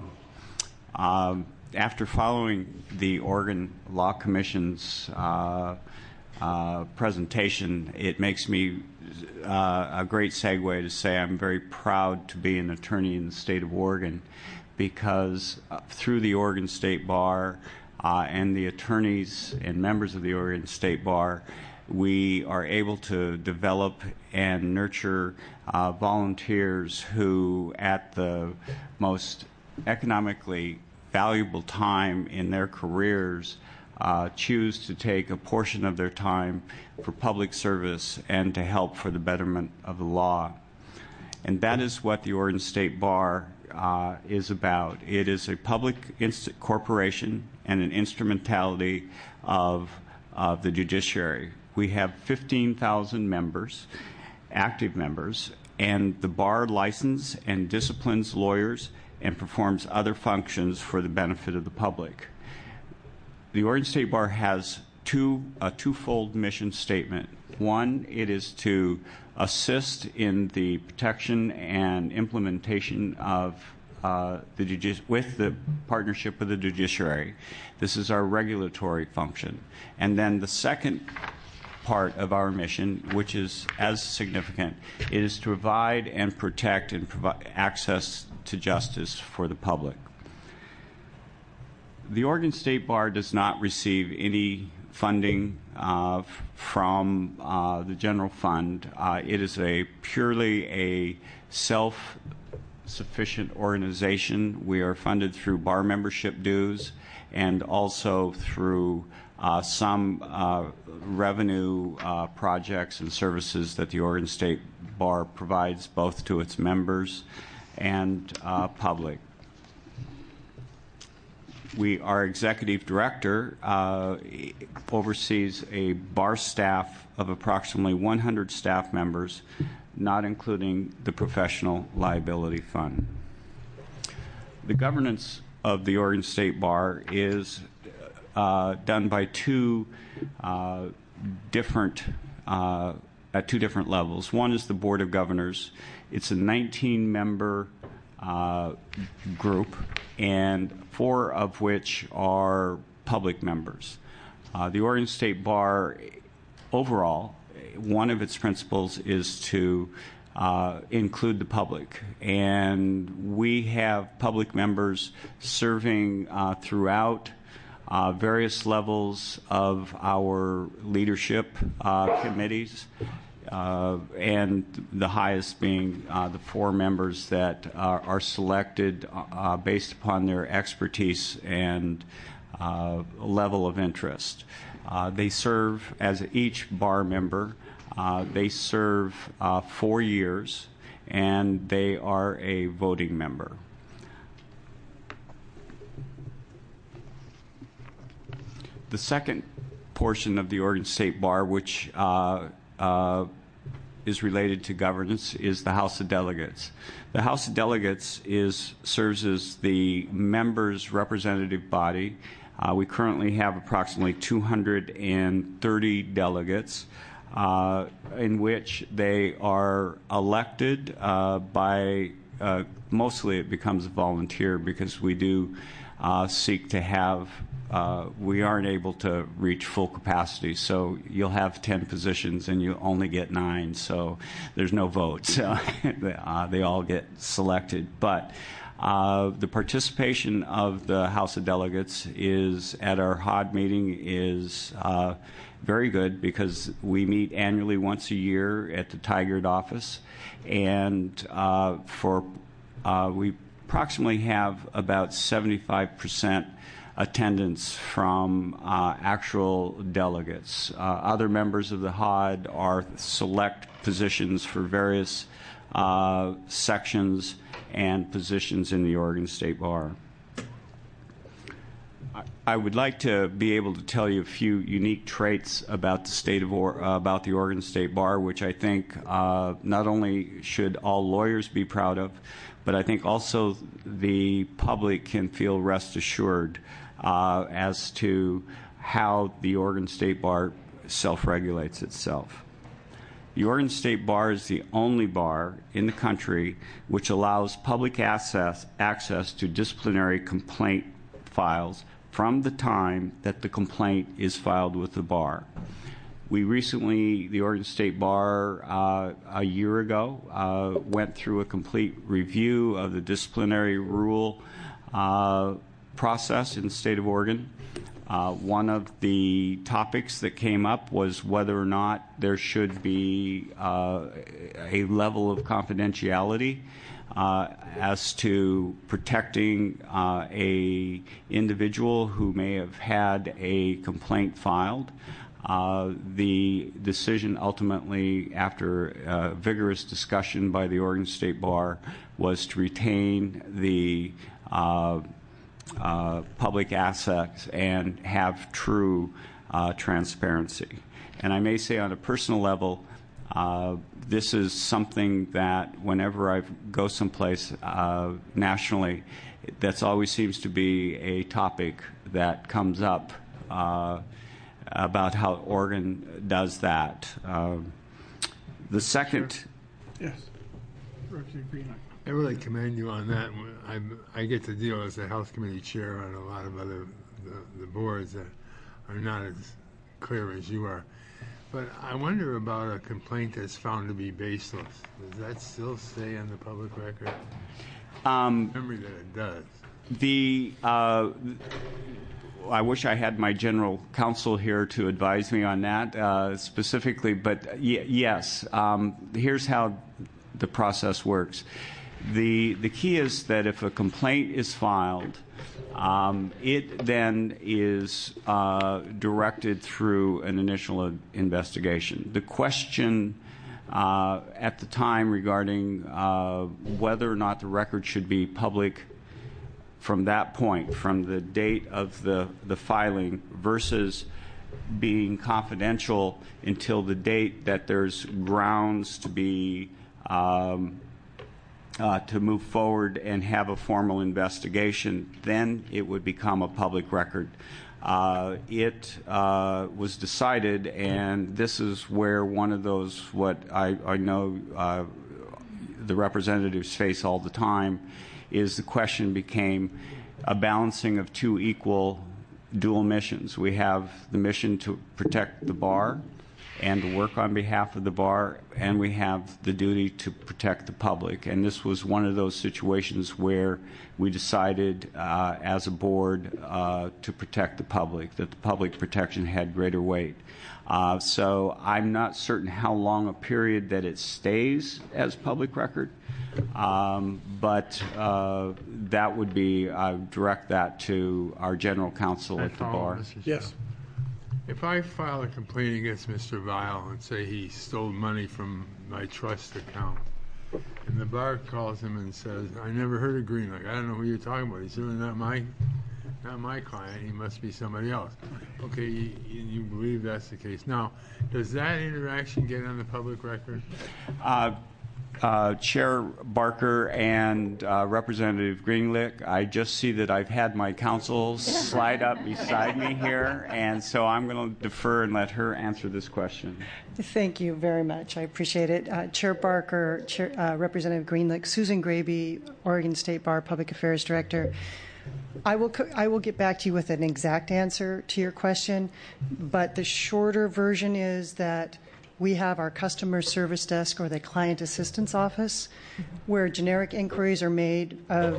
[SPEAKER 13] Um, after following the Oregon Law Commission's uh, uh, presentation, it makes me uh, a great segue to say I'm very proud to be an attorney in the state of Oregon, because uh, through the Oregon State Bar uh, and the attorneys and members of the Oregon State Bar, we are able to develop and nurture uh, volunteers who, at the most economically valuable time in their careers, uh, choose to take a portion of their time for public service and to help for the betterment of the law. And that is what the Oregon State Bar uh, is about. It is a public inst- corporation and an instrumentality of, of the judiciary. We have fifteen thousand members, active members, and the bar licenses and disciplines lawyers and performs other functions for the benefit of the public. The Oregon State Bar has two, a twofold mission statement. One, it is to assist in the protection and implementation of uh, the judici- with the partnership with the judiciary. This is our regulatory function. And then the second part of our mission, which is as significant, is to provide and protect and provide access to justice for the public. The Oregon State Bar does not receive any funding uh, from uh, the general fund. Uh, it is a purely a self-sufficient organization. We are funded through bar membership dues and also through uh, some uh, revenue uh, projects and services that the Oregon State Bar provides both to its members and uh, public. We, our executive director uh, oversees a bar staff of approximately one hundred staff members, not including the professional liability fund. The governance of the Oregon State Bar is uh, done by two uh, different, uh, at two different levels. One is the Board of Governors. It's a nineteen member uh, group, and four of which are public members. Uh, the Oregon State Bar, overall, one of its principles is to uh, include the public. And we have public members serving uh, throughout uh, various levels of our leadership uh, committees. Uh, and the highest being uh, the four members that are, are selected uh, based upon their expertise and uh, level of interest. Uh, they serve as each bar member. Uh, they serve uh, four years, and they are a voting member. The second portion of the Oregon State Bar, which uh, Uh, is related to governance, is the House of Delegates. The House of Delegates is serves as the members' representative body. Uh, we currently have approximately two hundred thirty delegates, uh, in which they are elected uh, by, uh, mostly it becomes a volunteer, because we do uh, seek to have Uh, we aren't able to reach full capacity, so you'll have ten positions and you only get nine, so there's no votes. uh, they all get selected. But uh, the participation of the House of Delegates is at our H O D meeting is uh, very good, because we meet annually once a year at the Tigard office, and uh, for uh, we approximately have about seventy-five percent attendance from uh, actual delegates. Uh, other members of the H O D are select positions for various uh, sections and positions in the Oregon State Bar. I would like to be able to tell you a few unique traits about the state of or, uh, about the Oregon State Bar, which I think uh, not only should all lawyers be proud of, but I think also the public can feel rest assured uh, as to how the Oregon State Bar self-regulates itself. The Oregon State Bar is the only bar in the country which allows public access, access to disciplinary complaint files from the time that the complaint is filed with the bar. we recently, the Oregon State Bar, uh, a year ago, uh, went through a complete review of the disciplinary rule uh, process in the state of Oregon. Uh, one of the topics that came up was whether or not there should be uh, a level of confidentiality uh, as to protecting uh, a individual who may have had a complaint filed. Uh, the decision ultimately, after uh, vigorous discussion by the Oregon State Bar, was to retain the uh, uh, public assets and have true uh, transparency. And I may say on a personal level, uh, this is something that whenever I go someplace uh, nationally, that's always seems to be a topic that comes up uh, about how Oregon does that. Uh, the second...
[SPEAKER 9] Sure. Yes. I really commend you on that. I, I get to deal as a Health Committee chair on a lot of other the, the boards that are not as clear as you are. But I wonder about a complaint that's found to be baseless. Does that still stay on the public record?
[SPEAKER 13] Um,
[SPEAKER 9] Remember that it does.
[SPEAKER 13] The uh, I wish I had my general counsel here to advise me on that uh, specifically, but y- yes, um, here's how the process works. The, the key is that if a complaint is filed, um, it then is uh, directed through an initial investigation. The question uh, at the time regarding uh, whether or not the record should be public from that point, from the date of the, the filing versus being confidential until the date that there's grounds to be um, uh, to move forward and have a formal investigation, then it would become a public record. Uh, it uh, was decided, and this is where one of those, what I, I know uh, the representatives face all the time, is the question became a balancing of two equal dual missions. We have the mission to protect the bar and to work on behalf of the bar, and we have the duty to protect the public. And this was one of those situations where we decided uh, as a board uh, to protect the public, that the public protection had greater weight. Uh, so I'm not certain how long a period that it stays as public record, um, but uh, that would be, I would direct that to our general counsel at the bar.
[SPEAKER 9] Yes. If I file a complaint against Mister Vile and say he stole money from my trust account, and the bar calls him and says, I never heard of Greenlick. I don't know who you're talking about. He's really not my, not my client. He must be somebody else. Okay, you, you believe that's the case. Now, does that interaction get on the public record?
[SPEAKER 13] Uh, Uh, Chair Barker and uh, Representative Greenlick, I just see that I've had my counsel slide up beside me here, and so I'm going to defer and let her answer this question.
[SPEAKER 14] Thank you very much. I appreciate it. Uh, Chair Barker, Chair, uh, Representative Greenlick, Susan Graby, Oregon State Bar Public Affairs Director. I will co- I will get back to you with an exact answer to your question, but the shorter version is that we have our customer service desk or the client assistance office where generic inquiries are made of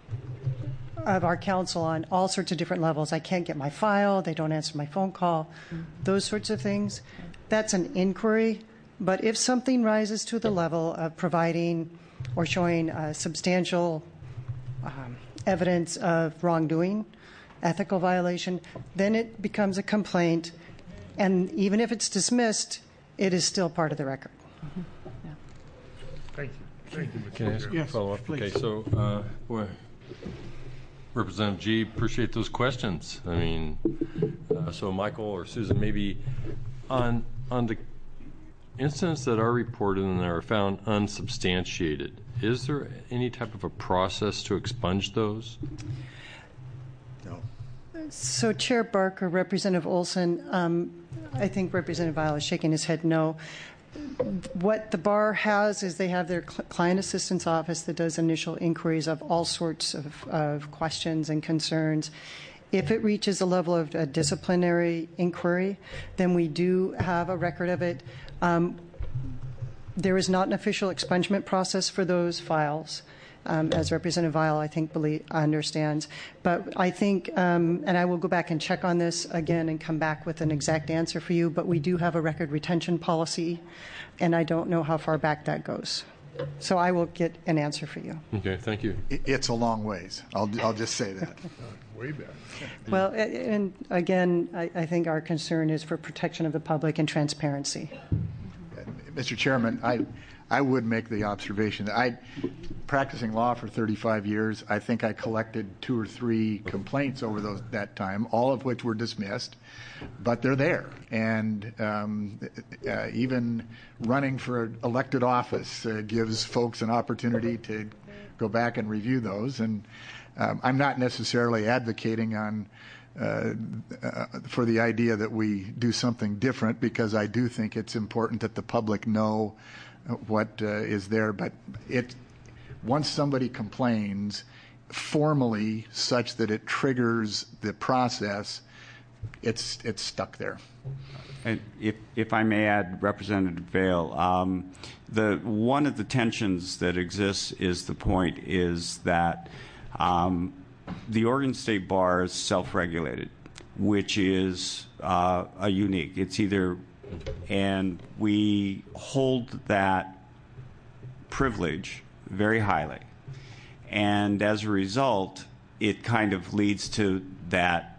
[SPEAKER 14] of our counsel on all sorts of different levels. I can't get my file, they don't answer my phone call, those sorts of things. That's an inquiry, but if something rises to the level of providing or showing uh, substantial um, evidence of wrongdoing, ethical violation, then it becomes a complaint, and even if it's dismissed, it is still part of the record.
[SPEAKER 9] Mm-hmm. Yeah. Thank you. Thank you, Mister
[SPEAKER 8] Can I ask
[SPEAKER 9] Chair.
[SPEAKER 8] a follow-up?
[SPEAKER 9] Please.
[SPEAKER 8] Okay, so, uh, boy, Representative G, appreciate those questions. I mean, uh, so Michael or Susan, maybe on on the incidents that are reported and are found unsubstantiated, is there any type of a process to expunge those?
[SPEAKER 7] No.
[SPEAKER 14] So, Chair Barker, Representative Olson, um, I think Representative Vile is shaking his head no. What the bar has is they have their cl- client assistance office that does initial inquiries of all sorts of, of questions and concerns. If it reaches a level of a disciplinary inquiry, then we do have a record of it. Um, there is not an official expungement process for those files. Um, as Representative Vial, I think, believe, understands. But I think, um, and I will go back and check on this again and come back with an exact answer for you, but we do have a record retention policy, and I don't know how far back that goes. So I will get an answer for you.
[SPEAKER 8] Okay, thank you.
[SPEAKER 7] It's a long ways. I'll, I'll just say that.
[SPEAKER 9] Way back.
[SPEAKER 14] Well, and again, I, I think our concern is for protection of the public and transparency.
[SPEAKER 7] Mister Chairman, I, I would make the observation that I, practicing law for thirty-five years, I think I collected two or three complaints over those, that time, all of which were dismissed, but they're there. And um, uh, even running for elected office uh, gives folks an opportunity to go back and review those. And um, I'm not necessarily advocating on Uh, uh, for the idea that we do something different, because I do think it's important that the public know what uh, is there. But it, once somebody complains formally such that it triggers the process, it's it's stuck there.
[SPEAKER 13] And if, if I may add, Representative Vail, um, the one of the tensions that exists is the point is that um, the Oregon State Bar is self-regulated, which is uh, a unique. It's either, and we hold that privilege very highly, and as a result, it kind of leads to that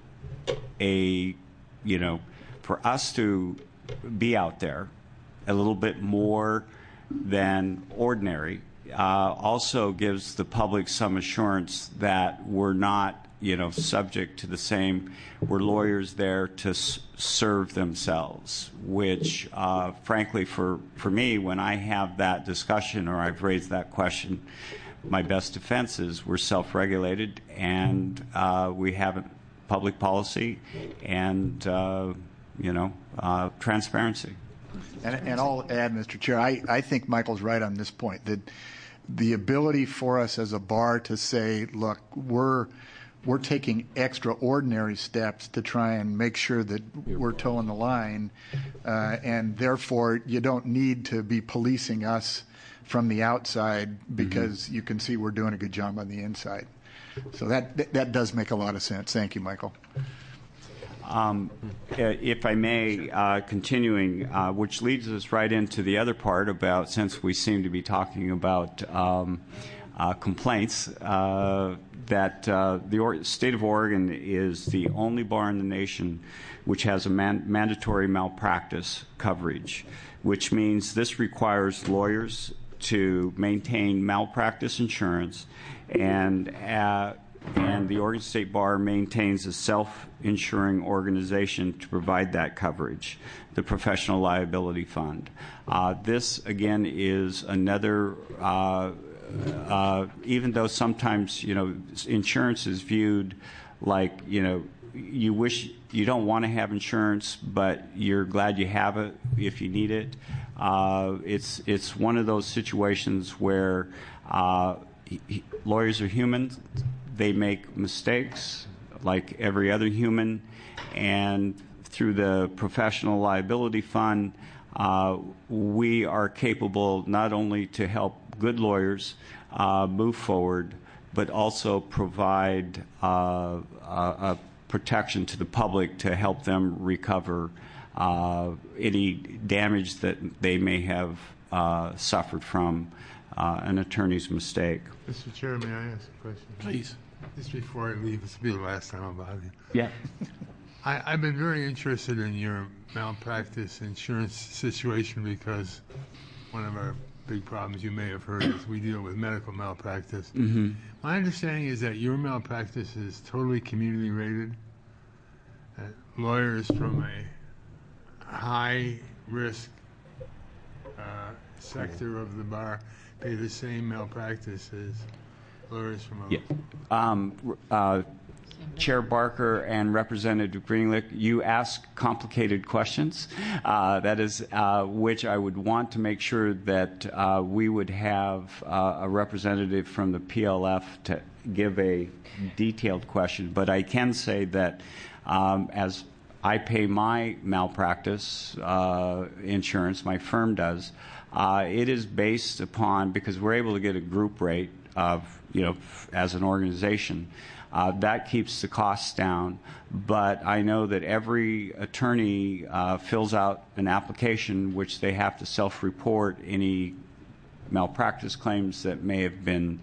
[SPEAKER 13] a, you know, for us to be out there a little bit more than ordinary. Uh, also gives the public some assurance that we're not, you know, subject to the same. We're lawyers there to s- serve themselves, which, uh, frankly, for, for me, when I have that discussion or I've raised that question, my best defense is we're self-regulated and uh, we have a public policy and, uh, you know, uh, transparency.
[SPEAKER 7] And, and I'll add, Mister Chair, I, I think Michael's right on this point, that the ability for us as a bar to say, look, we're we're taking extraordinary steps to try and make sure that we're towing the line, uh, and therefore you don't need to be policing us from the outside because mm-hmm. you can see we're doing a good job on the inside. So that that, that does make a lot of sense. Thank you, Michael.
[SPEAKER 13] Um, if I may, uh, continuing, uh, which leads us right into the other part about, since we seem to be talking about um, uh, complaints, uh, that uh, the or- state of Oregon is the only bar in the nation which has a man- mandatory malpractice coverage, which means this requires lawyers to maintain malpractice insurance, and uh, and the Oregon State Bar maintains a self-insuring organization to provide that coverage, the Professional Liability Fund. Uh, this, again, is another, uh, uh, even though sometimes, you know, insurance is viewed like, you know, you wish you don't want to have insurance, but you're glad you have it if you need it. Uh, it's, it's one of those situations where uh, he, lawyers are human. They make mistakes like every other human, and through the Professional Liability Fund, uh, we are capable not only to help good lawyers uh, move forward, but also provide uh, a, a protection to the public to help them recover uh, any damage that they may have uh, suffered from uh, an attorney's mistake.
[SPEAKER 9] Mister Chair, may I ask a question?
[SPEAKER 1] Please.
[SPEAKER 9] Just before I leave, this will be the last time I'm about it.
[SPEAKER 13] Yeah.
[SPEAKER 9] I, I've been very interested in your malpractice insurance situation because one of our big problems you may have heard is we deal with medical malpractice.
[SPEAKER 13] Mm-hmm.
[SPEAKER 9] My understanding is that your malpractice is totally community rated. That lawyers from a high risk uh, sector of the bar pay the same malpractice as lawyers from a...
[SPEAKER 13] Yeah. Um, uh, Chair Barker and Representative Greenlick, you ask complicated questions. Uh, that is uh, which I would want to make sure that uh, we would have uh, a representative from the P L F to give a detailed question, but I can say that um, as I pay my malpractice uh, insurance, my firm does, uh, it is based upon, because we're able to get a group rate of, you know, as an organization, uh, that keeps the costs down. But I know that every attorney uh, fills out an application which they have to self-report any malpractice claims that may have been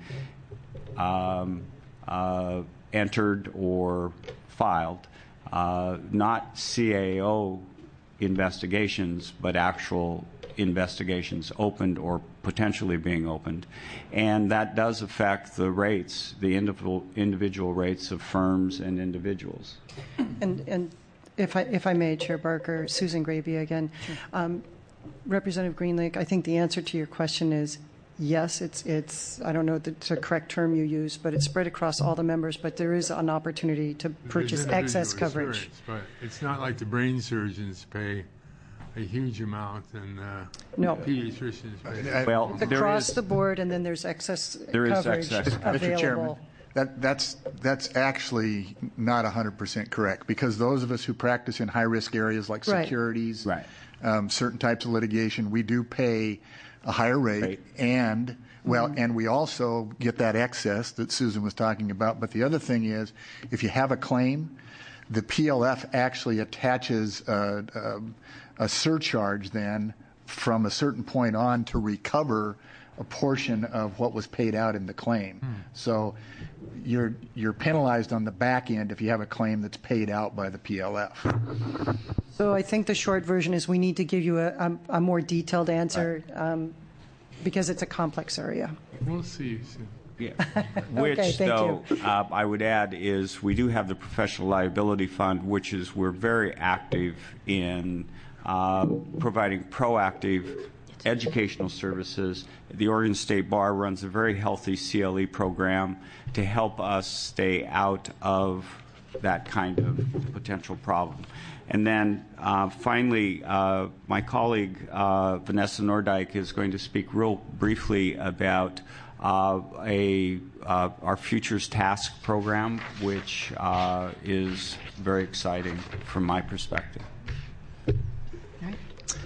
[SPEAKER 13] um, uh, entered or filed. Uh, not C A O investigations, but actual investigations opened or potentially being opened. And that does affect the rates, the individual, individual rates of firms and individuals.
[SPEAKER 14] And, and if I, if I may, Chair Barker, Susan Graby again. Sure. Um, Representative Greenlake, I think the answer to your question is yes, it's, it's I don't know the, the correct term you use, but it's spread across all the members, but there is an opportunity to purchase excess coverage.
[SPEAKER 9] But it's not like the brain surgeons pay a huge amount and uh,
[SPEAKER 14] no.
[SPEAKER 9] pediatricians pay.
[SPEAKER 13] Well,
[SPEAKER 14] across
[SPEAKER 13] is,
[SPEAKER 14] the board, and then there's excess
[SPEAKER 13] there
[SPEAKER 14] coverage
[SPEAKER 13] is excess.
[SPEAKER 14] available.
[SPEAKER 7] Mister Chairman, that, that's, that's actually not one hundred percent correct, because those of us who practice in high-risk areas like
[SPEAKER 14] right.
[SPEAKER 7] securities,
[SPEAKER 13] right.
[SPEAKER 7] Um, certain types of litigation, we do pay a higher rate, right. and well, mm-hmm. and we also get that excess that Susan was talking about. But the other thing is, if you have a claim, the P L F actually attaches a, a, a surcharge then from a certain point on to recover a portion of what was paid out in the claim. Hmm. So you're you're penalized on the back end if you have a claim that's paid out by the P L F.
[SPEAKER 14] So I think the short version is we need to give you a, a, a more detailed answer right. um, because it's a complex area.
[SPEAKER 9] We'll see.
[SPEAKER 13] Yeah. Which,
[SPEAKER 14] okay,
[SPEAKER 13] though, uh, I would add is we do have the Professional Liability Fund, which is we're very active in uh, providing proactive educational services. The Oregon State Bar runs a very healthy C L E program to help us stay out of that kind of potential problem. And then uh, finally, uh, my colleague uh, Vanessa Nordijk is going to speak real briefly about uh, a uh, our Futures Task program, which uh, is very exciting from my perspective.
[SPEAKER 15] All right.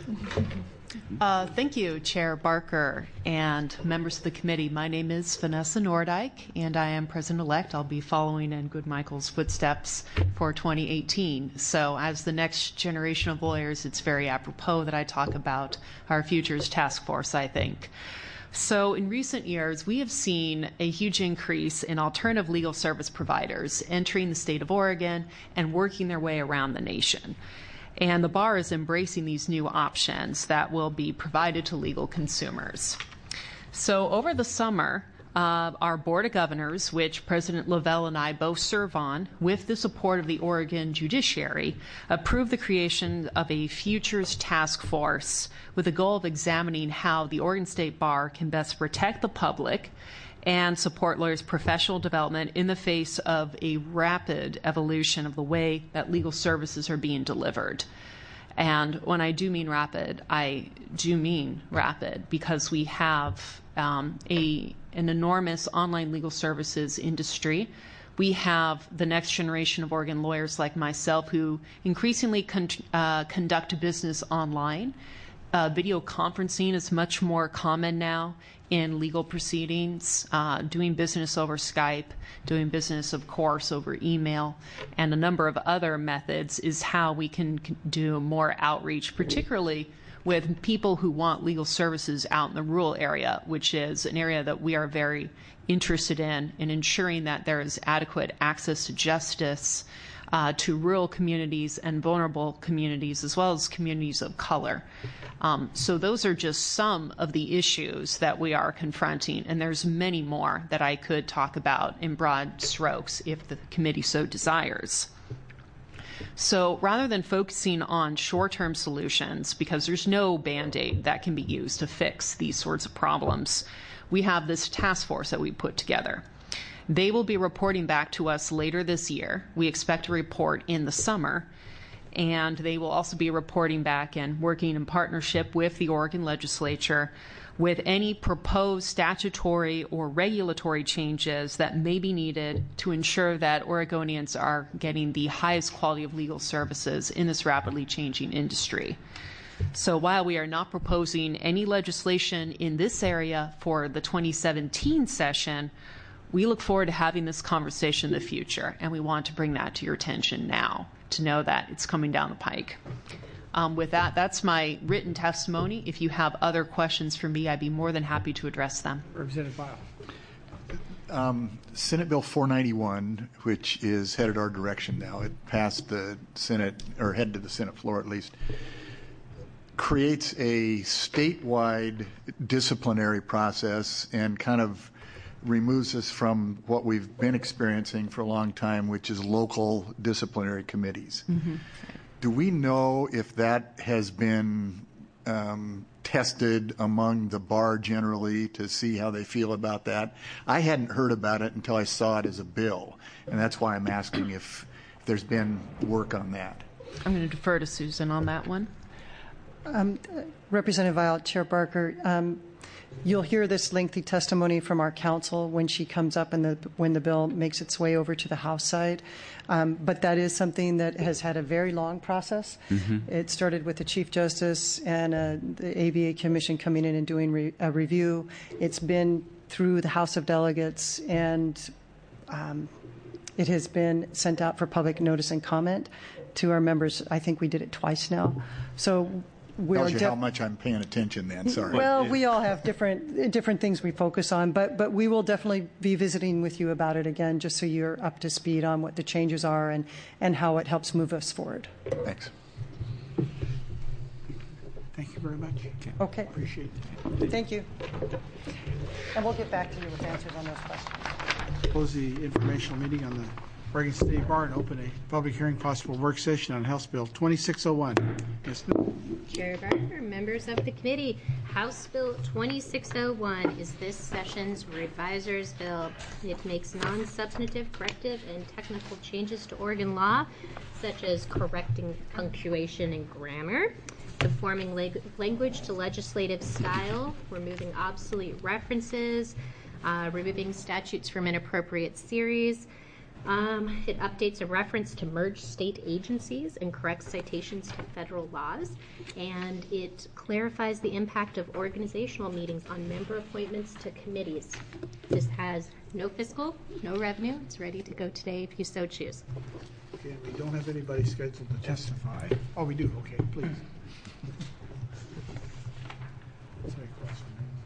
[SPEAKER 15] Uh, thank you, Chair Barker and members of the committee. My name is Vanessa Nordijk, and I am President-elect. I'll be following in Good Michael's footsteps for twenty eighteen. So as the next generation of lawyers, it's very apropos that I talk about our Futures Task Force, I think. So in recent years, we have seen a huge increase in alternative legal service providers entering the state of Oregon and working their way around the nation. And the bar is embracing these new options that will be provided to legal consumers. So over the summer, uh, our Board of Governors, which President Lavelle and I both serve on, with the support of the Oregon Judiciary, approved the creation of a Futures Task Force with the goal of examining how the Oregon State Bar can best protect the public and support lawyers' professional development in the face of a rapid evolution of the way that legal services are being delivered. And when I do mean rapid, I do mean rapid because we have um, a, an enormous online legal services industry. We have the next generation of Oregon lawyers like myself who increasingly con- uh, conduct business online. Uh, video conferencing is much more common now in legal proceedings, uh, doing business over Skype, doing business, of course, over email, and a number of other methods is how we can do more outreach, particularly with people who want legal services out in the rural area, which is an area that we are very interested in, in ensuring that there is adequate access to justice uh, to rural communities and vulnerable communities, as well as communities of color. Um, so those are just some of the issues that we are confronting, and there's many more that I could talk about in broad strokes if the committee so desires. So rather than focusing on short-term solutions, because there's no Band-Aid that can be used to fix these sorts of problems, we have this task force that we put together. They will be reporting back to us later this year. We expect to report in the summer. And they will also be reporting back and working in partnership with the Oregon legislature with any proposed statutory or regulatory changes that may be needed to ensure that Oregonians are getting the highest quality of legal services in this rapidly changing industry. So while we are not proposing any legislation in this area for the twenty seventeen session, we look forward to having this conversation in the future, and we want to bring that to your attention now to know that it's coming down the pike. Um, with that, that's my written testimony. If you have other questions for me, I'd be more than happy to address them.
[SPEAKER 2] Representative Vial.
[SPEAKER 7] Um, Senate Bill four ninety-one, which is headed our direction now, it passed the Senate, or headed to the Senate floor at least, creates a statewide disciplinary process and kind of removes us from what we've been experiencing for a long time, which is local disciplinary committees. Mm-hmm. Do we know if that has been um, tested among the bar generally to see how they feel about that? I hadn't heard about it until I saw it as a bill, and that's why I'm asking if, if there's been work on that.
[SPEAKER 15] I'm going to defer to Susan on that one.
[SPEAKER 14] Um, Representative Vial, Chair Barker, um, you'll hear this lengthy testimony from our counsel when she comes up and the, when the bill makes its way over to the House side. Um, but that is something that has had a very long process. Mm-hmm. It started with the Chief Justice and uh, the A B A Commission coming in and doing re- a review. It's been through the House of Delegates, and um, it has been sent out for public notice and comment to our members. I think we did it twice now. So we're
[SPEAKER 7] tells you
[SPEAKER 14] de-
[SPEAKER 7] how much I'm paying attention then, sorry.
[SPEAKER 14] Well, we all have different different things we focus on, but but we will definitely be visiting with you about it again, just so you're up to speed on what the changes are and, and how it helps move us forward.
[SPEAKER 7] Thanks.
[SPEAKER 2] Thank you very much.
[SPEAKER 14] Okay.
[SPEAKER 2] Appreciate
[SPEAKER 14] it. Thank you. And we'll get back to you with answers on those questions.
[SPEAKER 2] Close the informational meeting on the Oregon State Bar and open a public hearing possible work session on House Bill twenty-six oh one. Yes, ma'am.
[SPEAKER 3] Chair Barker, members of the committee, House Bill twenty-six oh one is this session's reviser's bill. It makes non-substantive, corrective, and technical changes to Oregon law, such as correcting punctuation and grammar, conforming leg- language to legislative style, removing obsolete references, uh, removing statutes from inappropriate series. Um, it updates a reference to merged state agencies and corrects citations to federal laws, and it clarifies the impact of organizational meetings on member appointments to committees. This has no fiscal, no revenue. It's ready to go today if you so choose.
[SPEAKER 2] Okay, we don't have anybody scheduled to testify. Oh, we do. Okay, please. Sorry, question.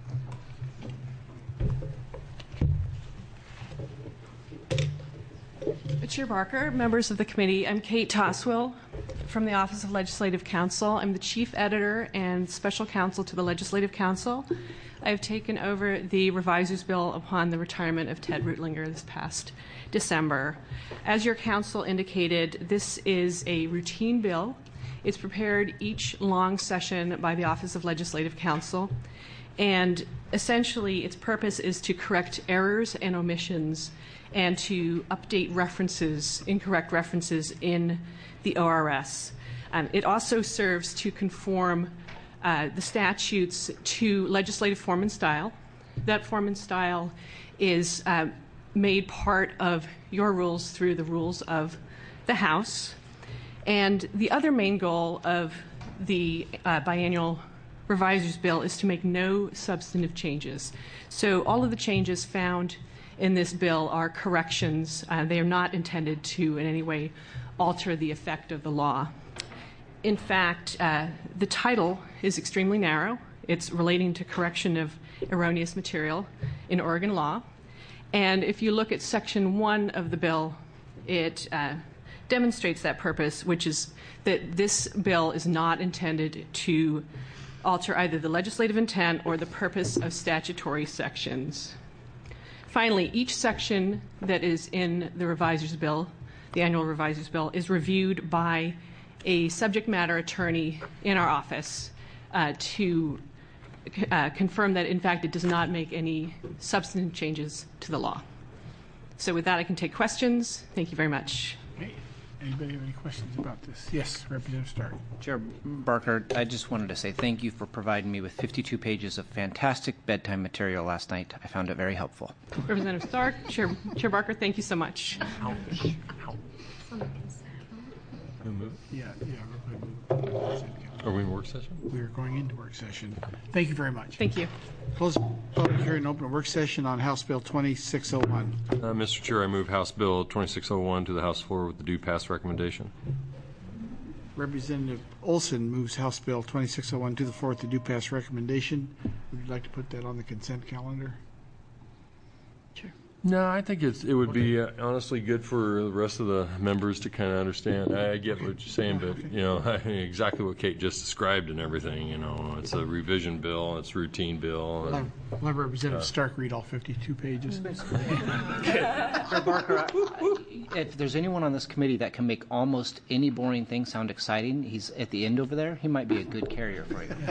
[SPEAKER 16] Chair Barker, members of the committee, I'm Kate Toswell from the Office of Legislative Counsel. I'm the Chief Editor and Special Counsel to the Legislative Council. I have taken over the reviser's bill upon the retirement of Ted Rutlinger this past December. As your counsel indicated, this is a routine bill. It's prepared each long session by the Office of Legislative Counsel, and essentially its purpose is to correct errors and omissions and to update references, incorrect references in the O R S. Um, it also serves to conform uh, the statutes to legislative form and style. That form and style is uh, made part of your rules through the rules of the House. And the other main goal of the uh, biannual reviser's bill is to make no substantive changes. So all of the changes found in this bill are corrections. Uh, they are not intended to in any way alter the effect of the law. In fact, uh, the title is extremely narrow. It's relating to correction of erroneous material in Oregon law. And if you look at section one of the bill, it uh, demonstrates that purpose, which is that this bill is not intended to alter either the legislative intent or the purpose of statutory sections. Finally, each section that is in the reviser's bill, the annual reviser's bill, is reviewed by a subject matter attorney in our office uh, to uh, confirm that, in fact, it does not make any substantive changes to the law. So with that, I can take questions. Thank you very much.
[SPEAKER 2] Okay. Anybody have any questions about this? Yes, Representative Stark.
[SPEAKER 5] Chair Barker, I just wanted to say thank you for providing me with fifty-two pages of fantastic bedtime material last night. I found it very helpful.
[SPEAKER 16] Representative Stark, Chair, Chair Barker, thank you so much.
[SPEAKER 2] Yeah, yeah.
[SPEAKER 8] Are we in work session?
[SPEAKER 2] We are going into work session. Thank you very much.
[SPEAKER 16] Thank you.
[SPEAKER 2] Close public hearing, open work session on House Bill twenty-six oh one.
[SPEAKER 8] Uh, Mister Chair, I move House Bill twenty-six oh one to the House floor with the due pass recommendation.
[SPEAKER 2] Representative Olson moves House Bill twenty-six oh one to the floor with the due pass recommendation. Would you like to put that on the consent calendar?
[SPEAKER 8] No, I think it's it would be uh, honestly good for the rest of the members to kind of understand. I get what you're saying, but you know exactly what Kate just described and everything. You know, it's a revision bill, it's a routine bill. And,
[SPEAKER 2] I'll have Representative uh, Stark read all fifty-two pages.
[SPEAKER 5] Chair Barker, if there's anyone on this committee that can make almost any boring thing sound exciting, he's at the end over there. He might be a good carrier for you.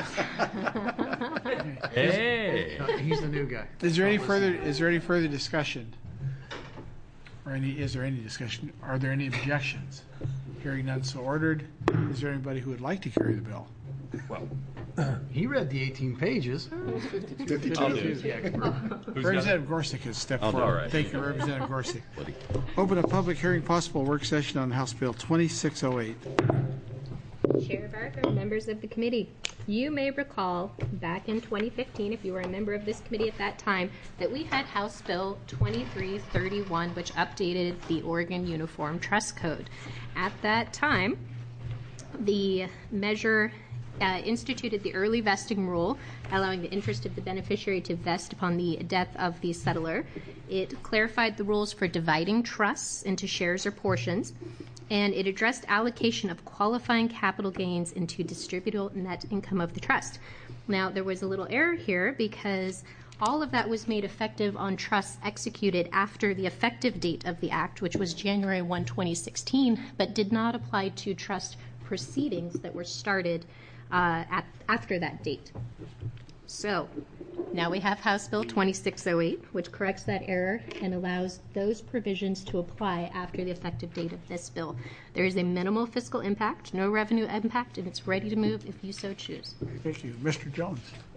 [SPEAKER 8] Hey,
[SPEAKER 1] he's the new guy.
[SPEAKER 2] Is there any further? Is there any further discussion? Or any? Is there any discussion? Are there any objections? Hearing none, so ordered. Is there anybody who would like to carry the bill?
[SPEAKER 1] Well, he read the eighteen pages.
[SPEAKER 2] fifty-two. Representative Gorsuch has stepped
[SPEAKER 8] I'll
[SPEAKER 2] forward.
[SPEAKER 8] right.
[SPEAKER 2] Thank you, Representative Gorsuch. Open a public hearing, possible work session on House Bill twenty-six oh eight.
[SPEAKER 3] Chair Barker, members of the committee, you may recall back in twenty fifteen, if you were a member of this committee at that time, that we had House Bill twenty-three thirty-one, which updated the Oregon Uniform Trust Code. At that time, the measure uh, instituted the early vesting rule, allowing the interest of the beneficiary to vest upon the death of the settlor. It clarified the rules for dividing trusts into shares or portions, and it addressed allocation of qualifying capital gains into distributable net income of the trust. Now, there was a little error here because all of that was made effective on trusts executed after the effective date of the Act, which was January first, twenty sixteen, but did not apply to trust proceedings that were started uh, at, after that date. So now we have House Bill twenty-six oh eight, which corrects that error and allows those provisions to apply after the effective date of this bill. There is a minimal fiscal impact, no revenue impact, and it's ready to move if you so choose.
[SPEAKER 2] Thank you. Mister Jones.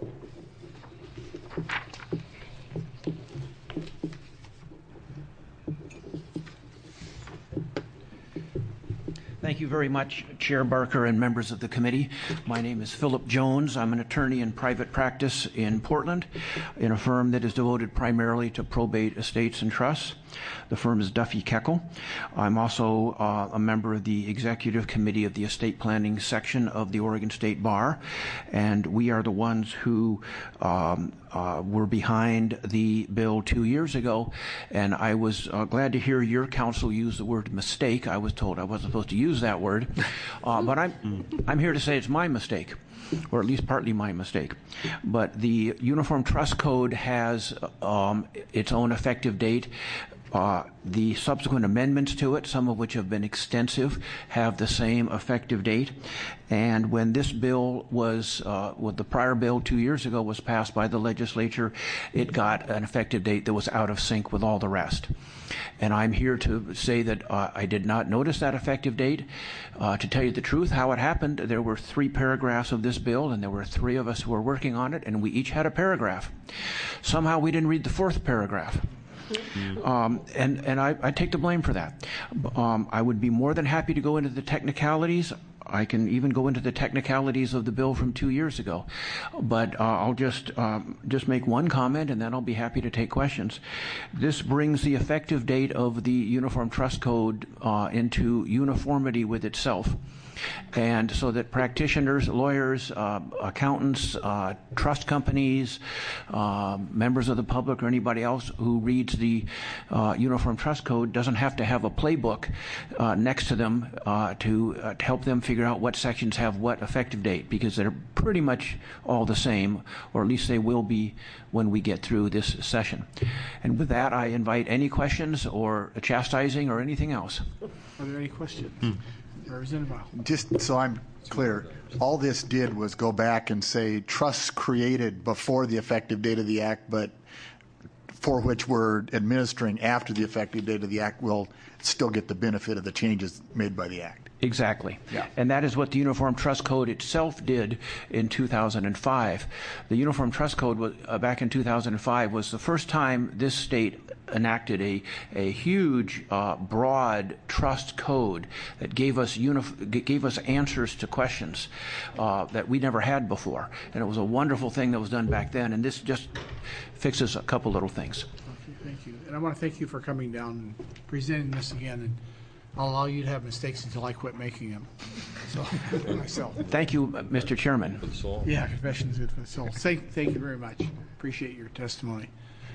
[SPEAKER 17] Thank you very much, Chair Barker and members of the committee. My name is Philip Jones. I'm an attorney in private practice in Portland in a firm that is devoted primarily to probate estates and trusts. The firm is Duffy Keckle. I'm also uh, a member of the Executive Committee of the Estate Planning Section of the Oregon State Bar, and we are the ones who um, uh, were behind the bill two years ago, and I was uh, glad to hear your counsel use the word mistake. I was told I wasn't supposed to use that word, uh, but I'm, I'm here to say it's my mistake, or at least partly my mistake. But the Uniform Trust Code has um, its own effective date. Uh, the subsequent amendments to it, some of which have been extensive, have the same effective date. And when this bill was, uh, with the prior bill two years ago was passed by the legislature, it got an effective date that was out of sync with all the rest. And I'm here to say that uh, I did not notice that effective date. Uh, to tell you the truth, how it happened, there were three paragraphs of this bill, and there were three of us who were working on it, and we each had a paragraph. Somehow we didn't read the fourth paragraph. Um, and and I, I take the blame for that. Um, I would be more than happy to go into the technicalities. I can even go into the technicalities of the bill from two years ago. But uh, I'll just um, just make one comment, and then I'll be happy to take questions. This brings the effective date of the Uniform Trust Code uh, into uniformity with itself. And so that practitioners, lawyers, uh, accountants, uh, trust companies, uh, members of the public, or anybody else who reads the uh, Uniform Trust Code doesn't have to have a playbook uh, next to them uh, to, uh, to help them figure out what sections have what effective date, because they're pretty much all the same, or at least they will be when we get through this session. And with that, I invite any questions or chastising or anything else.
[SPEAKER 2] Are there any questions?
[SPEAKER 7] Hmm.
[SPEAKER 2] Representative Vile.
[SPEAKER 7] Just so I'm clear, all this did was go back and say trusts created before the effective date of the act, but for which we're administering after the effective date of the act will still get the benefit of the changes made by the act.
[SPEAKER 17] Exactly.
[SPEAKER 7] Yeah.
[SPEAKER 17] And that is what the Uniform Trust Code itself did in two thousand five. The Uniform Trust Code was, uh, back in two thousand five was the first time this state enacted a, a huge, uh, broad trust code that gave us unif- gave us answers to questions uh, that we never had before. And it was a wonderful thing that was done back then. And this just fixes a couple little things.
[SPEAKER 2] Okay, thank you. And I want to thank you for coming down and presenting this again. And I'll allow you to have mistakes until I quit making them. So, myself.
[SPEAKER 17] Thank you, Mister Chairman.
[SPEAKER 2] Yeah, confession is good for the soul. Thank, thank you very much. Appreciate your testimony.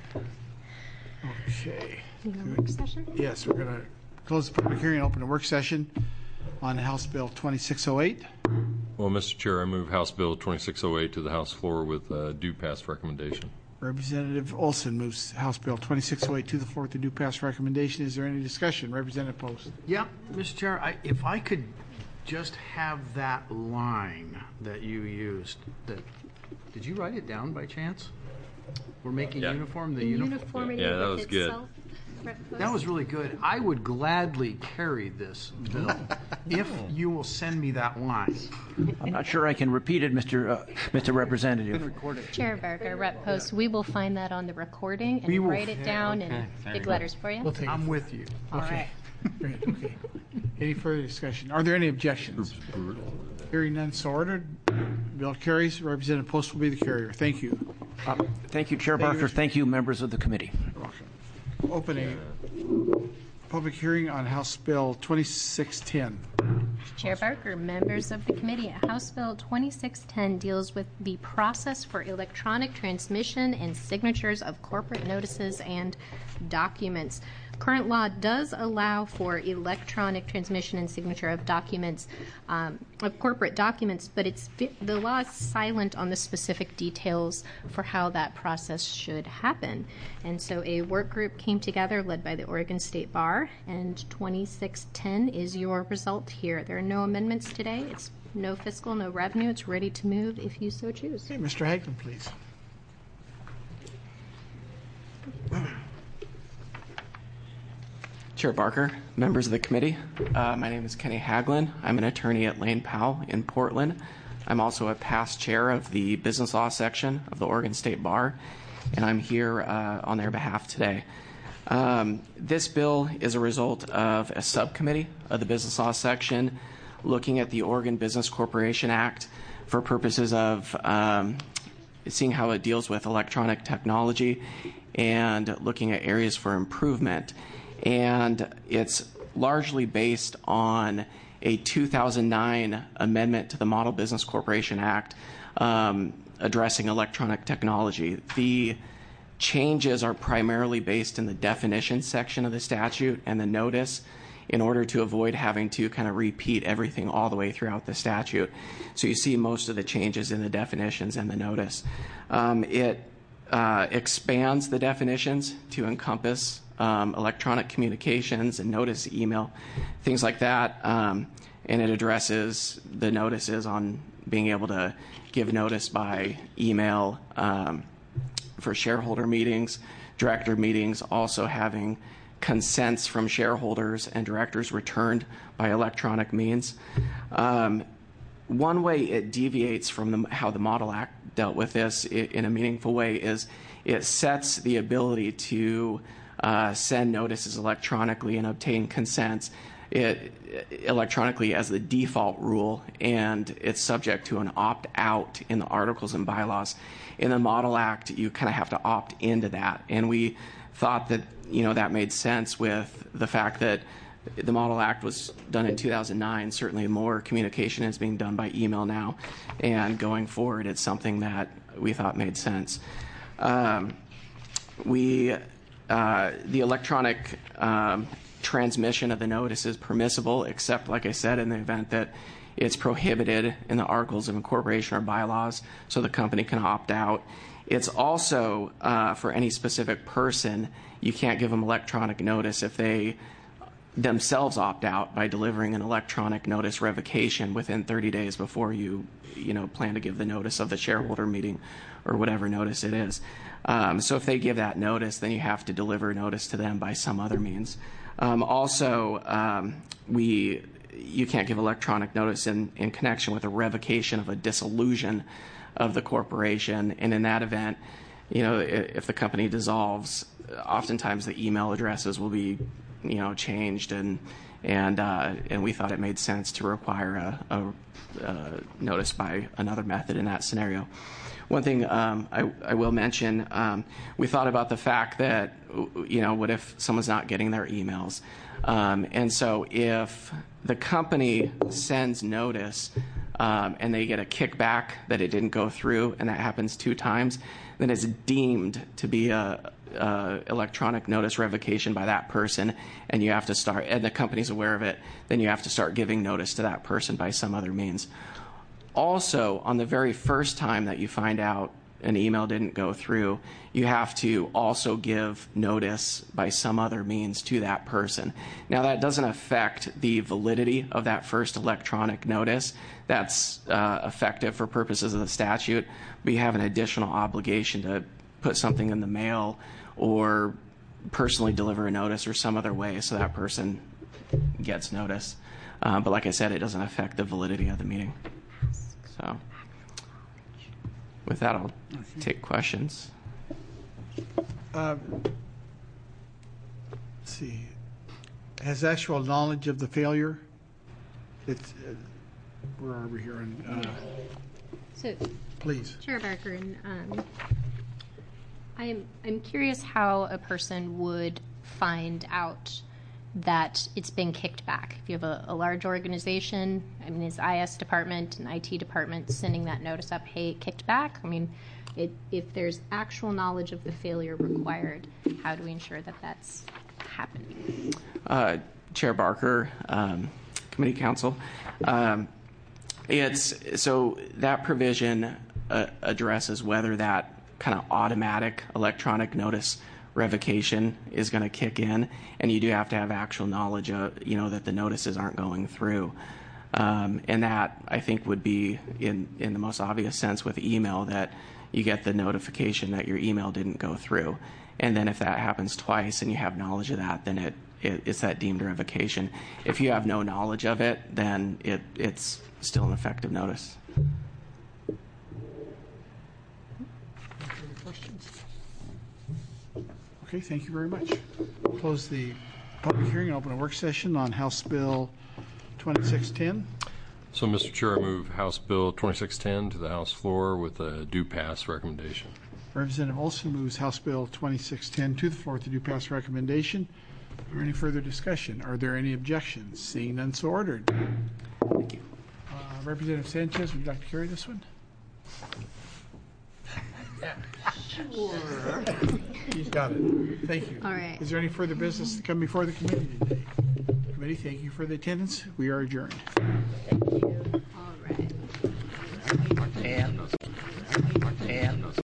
[SPEAKER 2] Okay.
[SPEAKER 3] You want a work session?
[SPEAKER 2] Yes, we're going to close the public hearing and open a work session on House Bill twenty-six oh eight.
[SPEAKER 8] Well, Mister Chair, I move House Bill twenty-six oh eight to the House floor with uh, due pass recommendation.
[SPEAKER 2] Representative Olson moves House Bill twenty-six oh eight to the floor with the due pass recommendation. Is there any discussion? Representative Post.
[SPEAKER 1] Yeah, Mister Chair, I, if I could just have that line that you used, that did you write it down by chance? We're making
[SPEAKER 8] Yeah.
[SPEAKER 1] uniform the
[SPEAKER 3] In
[SPEAKER 1] uniform.
[SPEAKER 3] uniformity
[SPEAKER 8] Yeah, that
[SPEAKER 3] with
[SPEAKER 8] was good.
[SPEAKER 3] itself. Rep
[SPEAKER 1] That was really good. I would gladly carry this bill if you will send me that line.
[SPEAKER 17] I'm not sure I can repeat it, Mister Uh, Mister Representative.
[SPEAKER 3] Chair Barker, Rep Post, we will find that on the recording
[SPEAKER 1] We
[SPEAKER 3] and
[SPEAKER 1] will-
[SPEAKER 3] write it down in big letters for you.
[SPEAKER 2] We'll take
[SPEAKER 1] I'm
[SPEAKER 2] it.
[SPEAKER 1] with you.
[SPEAKER 3] All right.
[SPEAKER 2] Great, okay. Any further discussion? Are there any objections? Hearing none, so ordered. Bill carries. Representative Post will be the carrier. Thank you.
[SPEAKER 17] Uh, thank you, Chair
[SPEAKER 2] Thank you,
[SPEAKER 17] Barker.
[SPEAKER 2] Mister
[SPEAKER 17] Thank you, members of the committee.
[SPEAKER 2] You're welcome. Open a public hearing on House Bill twenty-six ten.
[SPEAKER 3] Chair Barker, members of the committee, House Bill twenty-six ten deals with the process for electronic transmission and signatures of corporate notices and documents. Current law does allow for electronic transmission and signature of documents, um, of corporate documents, but it's the law is silent on the specific details for how that process should happen. And so a work group came together led by the Oregon State Bar, and twenty-six ten is your result here. There are no amendments today. It's no fiscal, no revenue. It's ready to move if you so choose.
[SPEAKER 2] Okay, Mister Hagman, please.
[SPEAKER 18] Chair Barker, members of the committee, uh, my name is Kenny Haglin. I'm an attorney at Lane Powell in Portland. I'm also a past chair of the business law section of the Oregon State Bar, and I'm here uh, on their behalf today. Um, this bill is a result of a subcommittee of the business law section looking at the Oregon Business Corporation Act for purposes of um, seeing how it deals with electronic technology and looking at areas for improvement. And it's largely based on a two thousand nine amendment to the Model Business Corporation Act um, addressing electronic technology. The changes are primarily based in the definition section of the statute and the notice in order to avoid having to kind of repeat everything all the way throughout the statute. So you see most of the changes in the definitions and the notice. Um, it uh, expands the definitions to encompass Um, electronic communications and notice email, things like that. Um, and it addresses the notices on being able to give notice by email um, for shareholder meetings, director meetings, also having consents from shareholders and directors returned by electronic means. Um, one way it deviates from the, how the Model Act dealt with this in a meaningful way is it sets the ability to Uh, send notices electronically and obtain consents it, electronically as the default rule, and it's subject to an opt-out in the articles and bylaws. In the Model Act, you kind of have to opt into that, and we thought that you know that made sense with the fact that the Model Act was done in two thousand nine. Certainly more communication is being done by email now, and going forward, it's something that we thought made sense. Um, we Uh, the electronic um, transmission of the notice is permissible, except, like I said, in the event that it's prohibited in the articles of incorporation or bylaws, so the company can opt out. It's also, uh, for any specific person, you can't give them electronic notice if they themselves opt out by delivering an electronic notice revocation within thirty days before you, you know, plan to give the notice of the shareholder meeting or whatever notice it is. Um, so if they give that notice, then you have to deliver notice to them by some other means. Um, also, um, we you can't give electronic notice in, in connection with a revocation of a dissolution of the corporation. And in that event, you know, if the company dissolves, oftentimes the email addresses will be, you know, changed, and and uh, and we thought it made sense to require a, a, a notice by another method in that scenario. One thing um, I, I will mention, um, we thought about the fact that, you know, what if someone's not getting their emails? Um, and so if the company sends notice um, and they get a kickback that it didn't go through, and that happens two times, then it's deemed to be a, a electronic notice revocation by that person, and you have to start, and the company's aware of it, then you have to start giving notice to that person by some other means. Also, on the very first time that you find out an email didn't go through, you have to also give notice by some other means to that person. Now, that doesn't affect the validity of that first electronic notice. That's uh, effective for purposes of the statute, but you have an additional obligation to put something in the mail or personally deliver a notice or some other way so that person gets notice. Uh, but like I said, it doesn't affect the validity of the meeting. So with that, I'll take questions.
[SPEAKER 2] Uh, let's see. Has actual knowledge of the failure? It's, uh, where are we here? In, uh,
[SPEAKER 3] So,
[SPEAKER 2] please.
[SPEAKER 3] Chair Barker, and, um, I'm, I'm curious how a person would find out that it's been kicked back. If you have a, a large organization, I mean, is I S department and I T department sending that notice up, hey, it kicked back? I mean, it, if there's actual knowledge of the failure required, how do we ensure that that's happening?
[SPEAKER 18] Uh, Chair Barker, um, Committee Counsel, um, it's so that provision uh, addresses whether that kind of automatic electronic notice revocation is going to kick in, and you do have to have actual knowledge of, you know, that the notices aren't going through. Um, and that, I think, would be in, in the most obvious sense with email, that you get the notification that your email didn't go through. And then if that happens twice and you have knowledge of that, then it, it it's that deemed revocation. If you have no knowledge of it, then it it's still an effective notice.
[SPEAKER 2] Okay, thank you very much. We'll close the public hearing and open a work session on House Bill twenty-six ten.
[SPEAKER 8] So, Mister Chair, I move House Bill twenty-six ten to the House floor with a due pass recommendation.
[SPEAKER 2] Representative Olson moves House Bill twenty-six ten to the floor with a due pass recommendation. Is there any further discussion? Are there any objections? Seeing none, so ordered.
[SPEAKER 18] Thank you.
[SPEAKER 2] Uh, Representative Sanchez, would you like to carry this one? Sure. He's got it. Thank you.
[SPEAKER 3] All right.
[SPEAKER 2] Is there any further business to come before the committee today? Committee, thank you for the attendance. We are adjourned.
[SPEAKER 3] Thank you. All right.
[SPEAKER 17] And, and